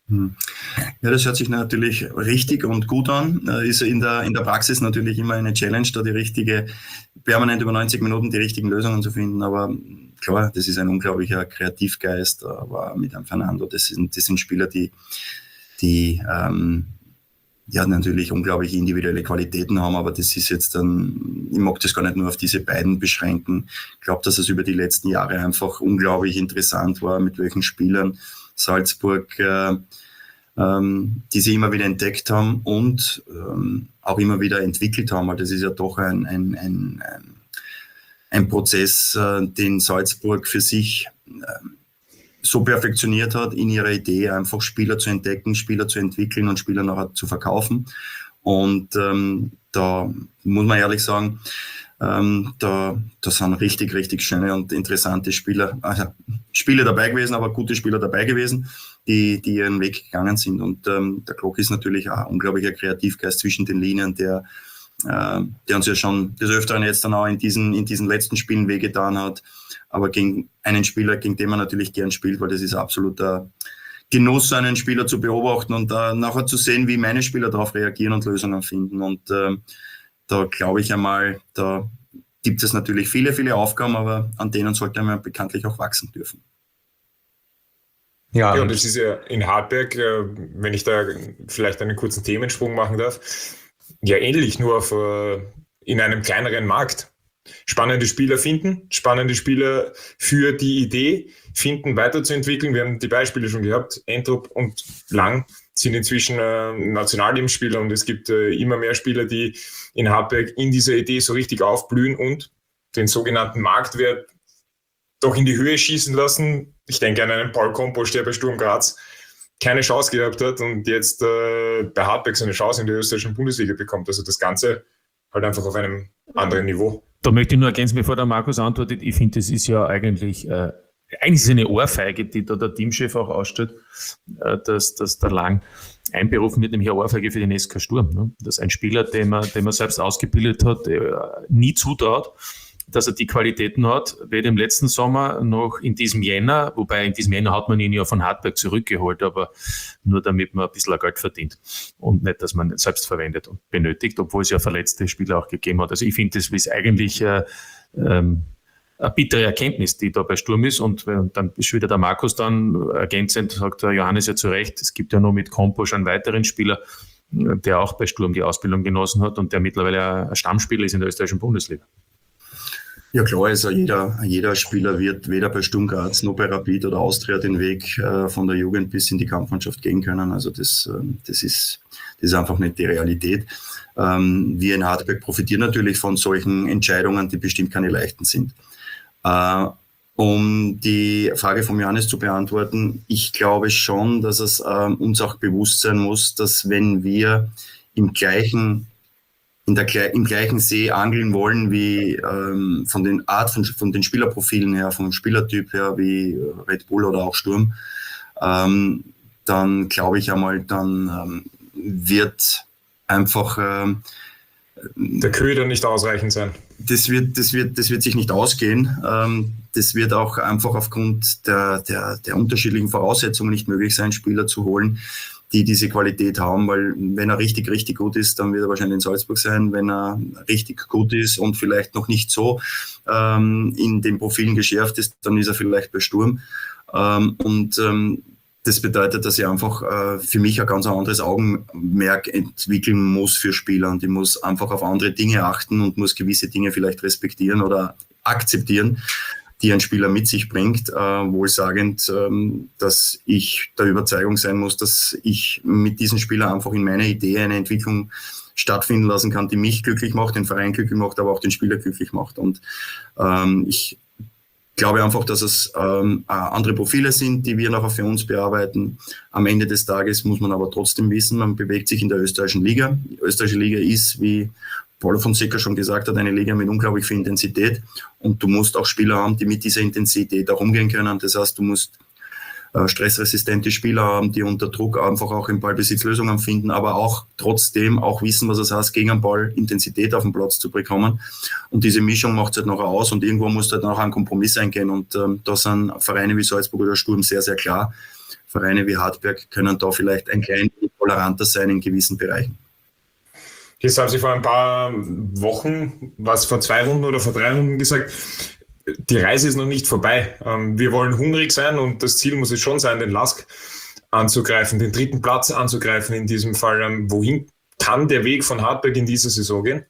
Ja, das hört sich natürlich richtig und gut an. Ist in der, in der Praxis natürlich immer eine Challenge, da die richtige, permanent über neunzig Minuten die richtigen Lösungen zu finden. Aber klar, das ist ein unglaublicher Kreativgeist, aber mit einem Fernando, das sind, das sind Spieler, die, die, ähm, ja, natürlich unglaublich individuelle Qualitäten haben, aber das ist jetzt dann, ich mag das gar nicht nur auf diese beiden beschränken. Ich glaube, dass es über die letzten Jahre einfach unglaublich interessant war, mit welchen Spielern Salzburg, äh, ähm, die sie immer wieder entdeckt haben und ähm, auch immer wieder entwickelt haben, weil das ist ja doch ein, ein, ein, ein, ein Prozess, äh, den Salzburg für sich äh, so perfektioniert hat in ihrer Idee, einfach Spieler zu entdecken, Spieler zu entwickeln und Spieler nachher zu verkaufen. Und ähm, da muss man ehrlich sagen, ähm, da, da sind richtig, richtig schöne und interessante Spieler, also Spieler dabei gewesen, aber gute Spieler dabei gewesen, die, die ihren Weg gegangen sind. Und ähm, der Glock ist natürlich auch ein unglaublicher Kreativgeist zwischen den Linien, der, äh, der uns ja schon des Öfteren jetzt dann auch in diesen, in diesen letzten Spielen wehgetan hat. Aber gegen einen Spieler, gegen den man natürlich gern spielt, weil das ist absoluter Genuss, einen Spieler zu beobachten und äh, nachher zu sehen, wie meine Spieler darauf reagieren und Lösungen finden. Und äh, da glaube ich einmal, da gibt es natürlich viele, viele Aufgaben, aber an denen sollte man bekanntlich auch wachsen dürfen. Ja, ja, das ist ja in Hartberg, äh, wenn ich da vielleicht einen kurzen Themensprung machen darf, ja ähnlich, nur auf, äh, in einem kleineren Markt. Spannende Spieler finden, spannende Spieler für die Idee finden, weiterzuentwickeln. Wir haben die Beispiele schon gehabt. Entrup und Lang sind inzwischen äh, Nationalteamspieler und es gibt äh, immer mehr Spieler, die in Hartberg in dieser Idee so richtig aufblühen und den sogenannten Marktwert doch in die Höhe schießen lassen. Ich denke an einen Paul Komposch, der bei Sturm Graz keine Chance gehabt hat und jetzt äh, bei Hartberg seine Chance in der österreichischen Bundesliga bekommt. Also das Ganze halt einfach auf einem anderen Niveau. Da möchte ich nur ergänzen, bevor der Markus antwortet, ich finde, das ist ja eigentlich, äh, eigentlich ist es eine Ohrfeige, die da der Teamchef auch ausstellt, äh, dass, dass der Lang einberufen wird, nämlich eine Ohrfeige für den S K Sturm. Ne? Dass ein Spieler, den man, den man selbst ausgebildet hat, der nie zutraut, dass er die Qualitäten hat, wird im letzten Sommer noch in diesem Jänner, wobei in diesem Jänner hat man ihn ja von Hartberg zurückgeholt, aber nur damit man ein bisschen Geld verdient und nicht, dass man selbst verwendet und benötigt, obwohl es ja verletzte Spieler auch gegeben hat. Also ich finde, das ist eigentlich äh, ähm, eine bittere Erkenntnis, die da bei Sturm ist und äh, dann ist wieder der Markus dann ergänzend, sagt der Johannes ja zu Recht, es gibt ja noch mit Komposch einen weiteren Spieler, der auch bei Sturm die Ausbildung genossen hat und der mittlerweile ein Stammspieler ist in der österreichischen Bundesliga. Ja klar, also jeder, jeder Spieler wird weder bei Sturm Graz noch bei Rapid oder Austria den Weg äh, von der Jugend bis in die Kampfmannschaft gehen können. Also das, äh, das, ist, das ist einfach nicht die Realität. Ähm, wir in Hartberg profitieren natürlich von solchen Entscheidungen, die bestimmt keine leichten sind. Äh, um die Frage von Johannes zu beantworten, ich glaube schon, dass es äh, uns auch bewusst sein muss, dass wenn wir im gleichen in der, im gleichen See angeln wollen, wie ähm, von den Art, von, von den Spielerprofilen her, vom Spielertyp her, wie Red Bull oder auch Sturm, ähm, dann glaube ich einmal, dann ähm, wird einfach ähm, der Köder nicht ausreichend sein. Das wird, das wird, das wird sich nicht ausgehen. Ähm, das wird auch einfach aufgrund der, der, der unterschiedlichen Voraussetzungen nicht möglich sein, Spieler zu holen, die diese Qualität haben, weil wenn er richtig, richtig gut ist, dann wird er wahrscheinlich in Salzburg sein. Wenn er richtig gut ist und vielleicht noch nicht so ähm, in den Profilen geschärft ist, dann ist er vielleicht bei Sturm. Ähm, und ähm, das bedeutet, dass ich einfach äh, für mich ein ganz anderes Augenmerk entwickeln muss für Spieler und ich muss einfach auf andere Dinge achten und muss gewisse Dinge vielleicht respektieren oder akzeptieren, die ein Spieler mit sich bringt, äh, wohlsagend, ähm, dass ich der Überzeugung sein muss, dass ich mit diesem Spieler einfach in meiner Idee eine Entwicklung stattfinden lassen kann, die mich glücklich macht, den Verein glücklich macht, aber auch den Spieler glücklich macht. Und ähm, ich glaube einfach, dass es ähm, andere Profile sind, die wir nachher für uns bearbeiten. Am Ende des Tages muss man aber trotzdem wissen, man bewegt sich in der österreichischen Liga. Die österreichische Liga ist, wie Paulo Fonseca schon gesagt hat, eine Liga mit unglaublich viel Intensität und du musst auch Spieler haben, die mit dieser Intensität auch umgehen können. Das heißt, du musst äh, stressresistente Spieler haben, die unter Druck einfach auch im Ballbesitz Lösungen finden, aber auch trotzdem auch wissen, was es heißt, gegen einen Ball Intensität auf den Platz zu bekommen. Und diese Mischung macht es halt nachher aus und irgendwo muss halt nachher ein Kompromiss eingehen und ähm, da sind Vereine wie Salzburg oder Sturm sehr, sehr klar. Vereine wie Hartberg können da vielleicht ein klein wenig toleranter sein in gewissen Bereichen. Jetzt haben Sie vor ein paar Wochen, was vor zwei Runden oder vor drei Runden gesagt, die Reise ist noch nicht vorbei. Wir wollen hungrig sein und das Ziel muss es schon sein, den Lask anzugreifen, den dritten Platz anzugreifen in diesem Fall. Wohin kann der Weg von Hartberg in dieser Saison gehen?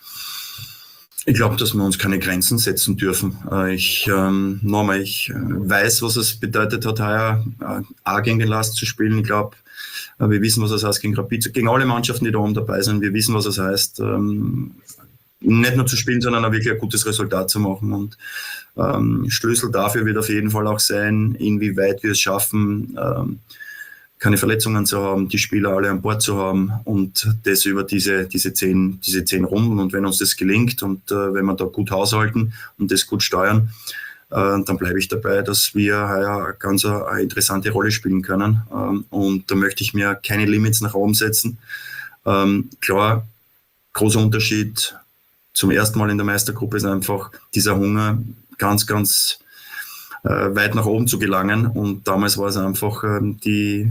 Ich glaube, dass wir uns keine Grenzen setzen dürfen. Ich, ähm, nochmal, ich weiß, was es bedeutet hat, heuer äh, auch gegen den Lask zu spielen. Ich glaube, äh, wir wissen, was es heißt gegen Rapid, gegen alle Mannschaften, die da oben dabei sind. Wir wissen, was es heißt, ähm, nicht nur zu spielen, sondern auch wirklich ein gutes Resultat zu machen. Und ähm, Schlüssel dafür wird auf jeden Fall auch sein, inwieweit wir es schaffen, ähm, keine Verletzungen zu haben, die Spieler alle an Bord zu haben und das über diese, diese, zehn, diese zehn Runden. Und wenn uns das gelingt und äh, wenn wir da gut haushalten und das gut steuern, äh, dann bleibe ich dabei, dass wir heuer eine ganz eine, eine interessante Rolle spielen können. Ähm, und da möchte ich mir keine Limits nach oben setzen. Ähm, klar, großer Unterschied zum ersten Mal in der Meistergruppe ist einfach dieser Hunger, ganz, ganz weit nach oben zu gelangen, und damals war es einfach ähm, die,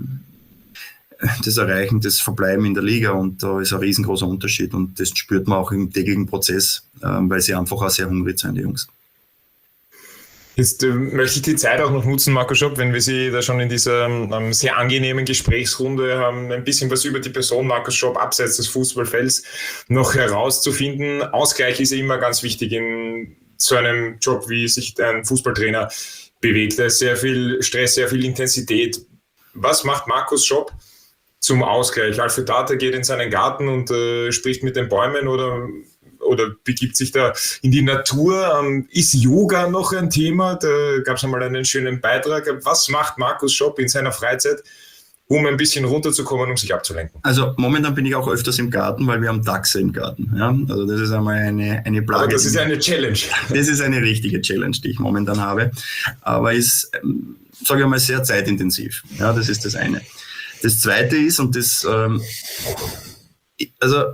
das Erreichen, das Verbleiben in der Liga, und da ist ein riesengroßer Unterschied, und das spürt man auch im täglichen Prozess, ähm, weil sie einfach auch sehr hungrig sind, die Jungs. Jetzt äh, möchte ich die Zeit auch noch nutzen, Marco Schopp, wenn wir Sie da schon in dieser ähm, sehr angenehmen Gesprächsrunde haben, ein bisschen was über die Person Markus Schopp abseits des Fußballfelds noch herauszufinden. Ausgleich ist immer ganz wichtig in zu einem Job, wie sich ein Fußballtrainer bewegt. Da ist sehr viel Stress, sehr viel Intensität. Was macht Markus Schopp zum Ausgleich? Alfred Data geht in seinen Garten und äh, spricht mit den Bäumen oder, oder begibt sich da in die Natur. Ähm, ist Yoga noch ein Thema? Da gab es einmal einen schönen Beitrag. Was macht Markus Schopp in seiner Freizeit, um ein bisschen runterzukommen, um sich abzulenken? Also momentan bin ich auch öfters im Garten, weil wir haben Dachse im Garten. Ja? Also das ist einmal eine, eine Plage. Aber das ist eine Challenge. Das ist eine richtige Challenge, die ich momentan habe. Aber ist, sage ich mal, sehr zeitintensiv. Ja, das ist das eine. Das zweite ist, und das, ähm, also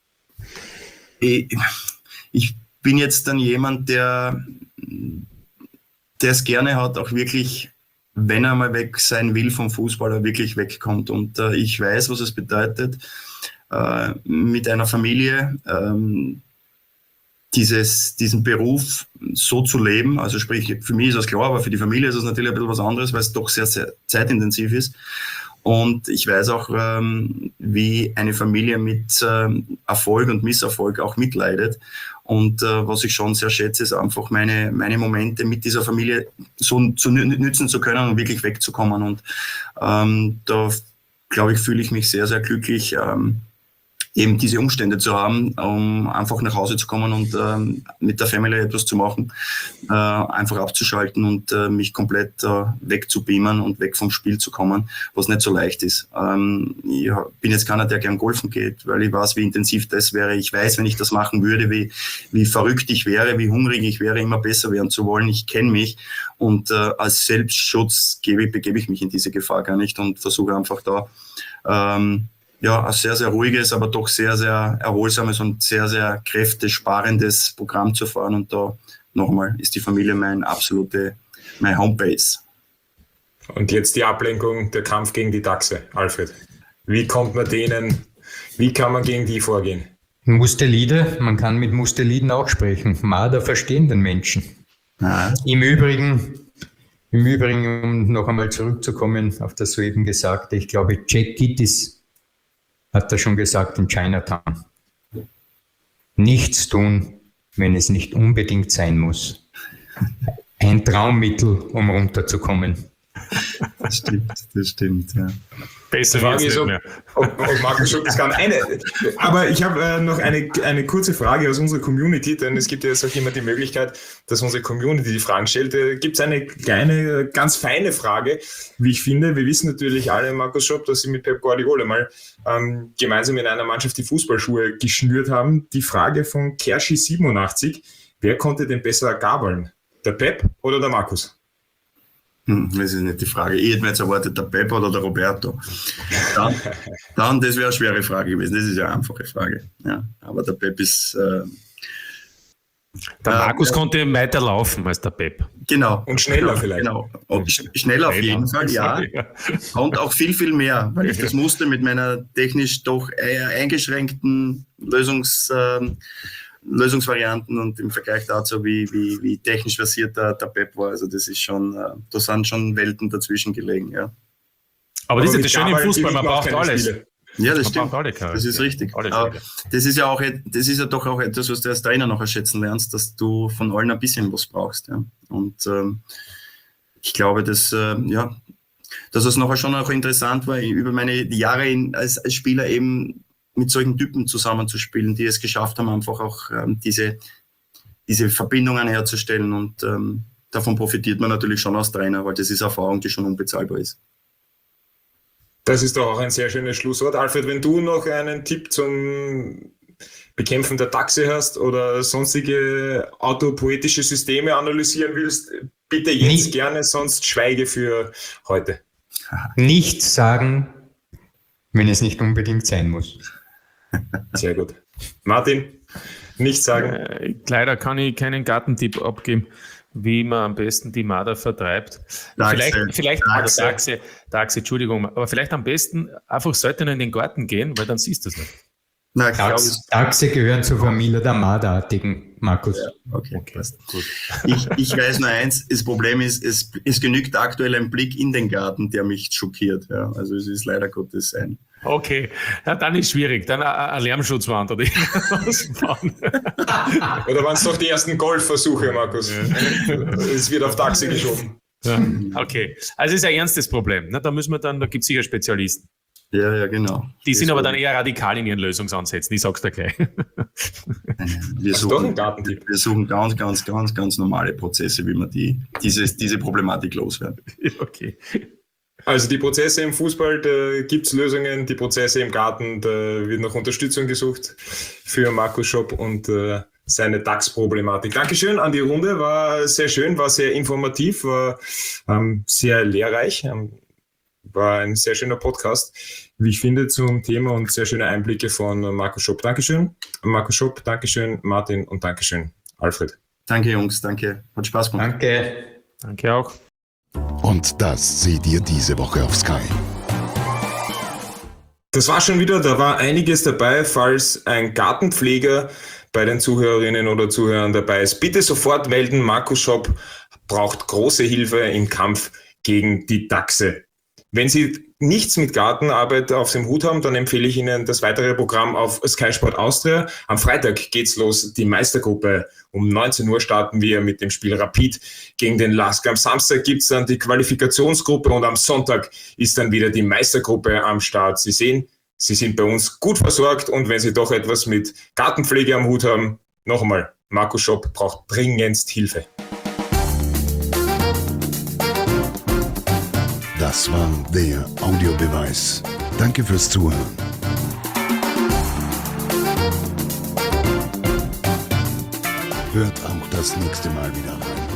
ich, ich bin jetzt dann jemand, der der es gerne hat, auch wirklich, wenn er mal weg sein will vom Fußball, er wirklich wegkommt. Und äh, ich weiß, was es bedeutet, äh, mit einer Familie ähm, dieses, diesen Beruf so zu leben. Also sprich, für mich ist das klar, aber für die Familie ist es natürlich ein bisschen was anderes, weil es doch sehr, sehr zeitintensiv ist. Und ich weiß auch, ähm, wie eine Familie mit ähm, Erfolg und Misserfolg auch mitleidet. Und äh, was ich schon sehr schätze, ist einfach meine, meine Momente mit dieser Familie so zu nützen zu können und wirklich wegzukommen. Und ähm, da, glaube ich, fühle ich mich sehr, sehr glücklich, ähm, eben diese Umstände zu haben, um einfach nach Hause zu kommen und ähm, mit der Family etwas zu machen, äh, einfach abzuschalten und äh, mich komplett äh, wegzubeamen und weg vom Spiel zu kommen, was nicht so leicht ist. Ähm, ich bin jetzt keiner, der gern golfen geht, weil ich weiß, wie intensiv das wäre. Ich weiß, wenn ich das machen würde, wie, wie verrückt ich wäre, wie hungrig ich wäre, immer besser werden zu wollen. Ich kenne mich, und äh, als Selbstschutz gebe, begebe ich mich in diese Gefahr gar nicht und versuche einfach da ähm, ja, ein sehr, sehr ruhiges, aber doch sehr, sehr erholsames und sehr, sehr kräftesparendes Programm zu fahren. Und da nochmal ist die Familie mein absolute, mein Homebase. Und jetzt die Ablenkung, der Kampf gegen die Dachse, Alfred. Wie kommt man denen, wie kann man gegen die vorgehen? Mustelide, man kann mit Musteliden auch sprechen. Marder verstehen den Menschen. Ja. Im Übrigen, im Übrigen, um noch einmal zurückzukommen auf das soeben Gesagte, ich glaube, Jack Gittis hat er schon gesagt in Chinatown. Nichts tun, wenn es nicht unbedingt sein muss. Ein Traummittel, um runterzukommen. Das stimmt, das stimmt, ja. Besser Frage wird's ist, nicht ob, mehr. ob, ob Markus Schopp das kann. Eine, aber ich habe äh, noch eine, eine kurze Frage aus unserer Community, denn es gibt ja jetzt auch immer die Möglichkeit, dass unsere Community die Fragen stellt. Äh, gibt es eine kleine, ganz feine Frage, wie ich finde. Wir wissen natürlich alle, Markus Schopp, dass Sie mit Pep Guardiola mal ähm, gemeinsam in einer Mannschaft die Fußballschuhe geschnürt haben. Die Frage von Kershi siebenundachtzig, wer konnte denn besser gabeln? Der Pep oder der Markus? Hm, das ist nicht die Frage. Ich hätte mir jetzt erwartet, der Pep oder der Roberto. Dann, dann das wäre eine schwere Frage gewesen. Das ist ja eine einfache Frage. Ja, aber der Pep ist, äh, Der Äh, Markus ja. konnte weiter laufen als der Pep. Genau. Und schneller genau, vielleicht. Genau. Und sch- schneller auf jeden Fall, ja. Und auch viel, viel mehr, weil ich das musste mit meiner technisch doch eher eingeschränkten Lösungs, ähm, Lösungsvarianten und im Vergleich dazu, wie, wie, wie technisch versiert der, der Pep war. Also das ist schon, äh, da sind schon Welten dazwischen gelegen, ja. Aber das ist ja mit das Schöne im Gabriel Fußball, man gewinnt braucht keine alles. Spiele. Ja, das Man stimmt. braucht alle Charaktere. Das ist richtig. Alle Aber Spieler. das ist ja auch, das ist ja doch auch etwas, was du als Trainer noch schätzen lernst, dass du von allen ein bisschen was brauchst. Ja. Und ähm, ich glaube, dass, äh, ja, dass es nachher schon auch interessant war, über meine Jahre in, als, als Spieler eben mit solchen Typen zusammenzuspielen, die es geschafft haben, einfach auch ähm, diese, diese Verbindungen herzustellen. Und ähm, davon profitiert man natürlich schon als Trainer, weil das ist Erfahrung, die schon unbezahlbar ist. Das ist doch auch ein sehr schönes Schlusswort. Alfred, wenn du noch einen Tipp zum Bekämpfen der Dachse hast oder sonstige autopoetische Systeme analysieren willst, bitte jetzt Nicht. gerne, sonst schweige für heute. Nichts sagen, wenn es nicht unbedingt sein muss. Sehr gut. Martin, nichts sagen. Äh, leider kann ich keinen Gartentipp abgeben, wie man am besten die Marder vertreibt. Dachse. Vielleicht, vielleicht Dachse. Dachse, Dachse, Entschuldigung, aber vielleicht am besten einfach seltener in den Garten gehen, weil dann siehst du es nicht. Na, klar. Dachs, Dachse gehören zur Familie der Marderartigen, Markus. Okay, Okay, passt. gut. Ich, ich weiß nur eins, das Problem ist, es, es genügt aktuell ein Blick in den Garten, der mich schockiert. Ja. Also es ist leider Gottes ein. Okay, ja, dann ist schwierig. Dann eine Lärmschutzwand oder irgendwas bauen. Oder waren es doch die ersten Golfversuche, Markus? Es wird auf Dachse geschoben. Ja, okay, also es ist ein ernstes Problem. Na, da müssen wir dann, da gibt es sicher Spezialisten. Ja, ja, genau. Die sind Das aber war- dann eher radikal in ihren Lösungsansätzen, ich sag's dir gleich. Wir Hast du doch einen suchen, Gartentipp? wir suchen ganz, ganz, ganz, ganz normale Prozesse, wie man die, dieses, diese Problematik loswerden. Okay. Also die Prozesse im Fußball, da gibt es Lösungen, die Prozesse im Garten, da wird noch Unterstützung gesucht für Markus Schopp und äh, seine DAX-Problematik. Dankeschön an die Runde, war sehr schön, war sehr informativ, war ähm, sehr lehrreich, ähm, war ein sehr schöner Podcast, wie ich finde, zum Thema und sehr schöne Einblicke von Markus Schopp. Dankeschön, Markus Schopp, Dankeschön, Martin und Dankeschön, Alfred. Danke, Jungs, danke. Hat Spaß gemacht. Danke. Danke auch. Und das seht ihr diese Woche auf Sky. Das war schon wieder, da war einiges dabei, falls ein Gartenpfleger bei den Zuhörerinnen oder Zuhörern dabei ist. Bitte sofort melden, Markus Schopp braucht große Hilfe im Kampf gegen die Dachse. Wenn Sie nichts mit Gartenarbeit auf dem Hut haben, dann empfehle ich Ihnen das weitere Programm auf Sky Sport Austria. Am Freitag geht's los, die Meistergruppe. Um neunzehn Uhr starten wir mit dem Spiel Rapid gegen den Lask. Am Samstag gibt's dann die Qualifikationsgruppe und am Sonntag ist dann wieder die Meistergruppe am Start. Sie sehen, Sie sind bei uns gut versorgt und wenn Sie doch etwas mit Gartenpflege am Hut haben, noch einmal, Markus Schopp braucht dringendst Hilfe. Das war der Audiobeweis. Danke fürs Zuhören. Hört auch das nächste Mal wieder rein.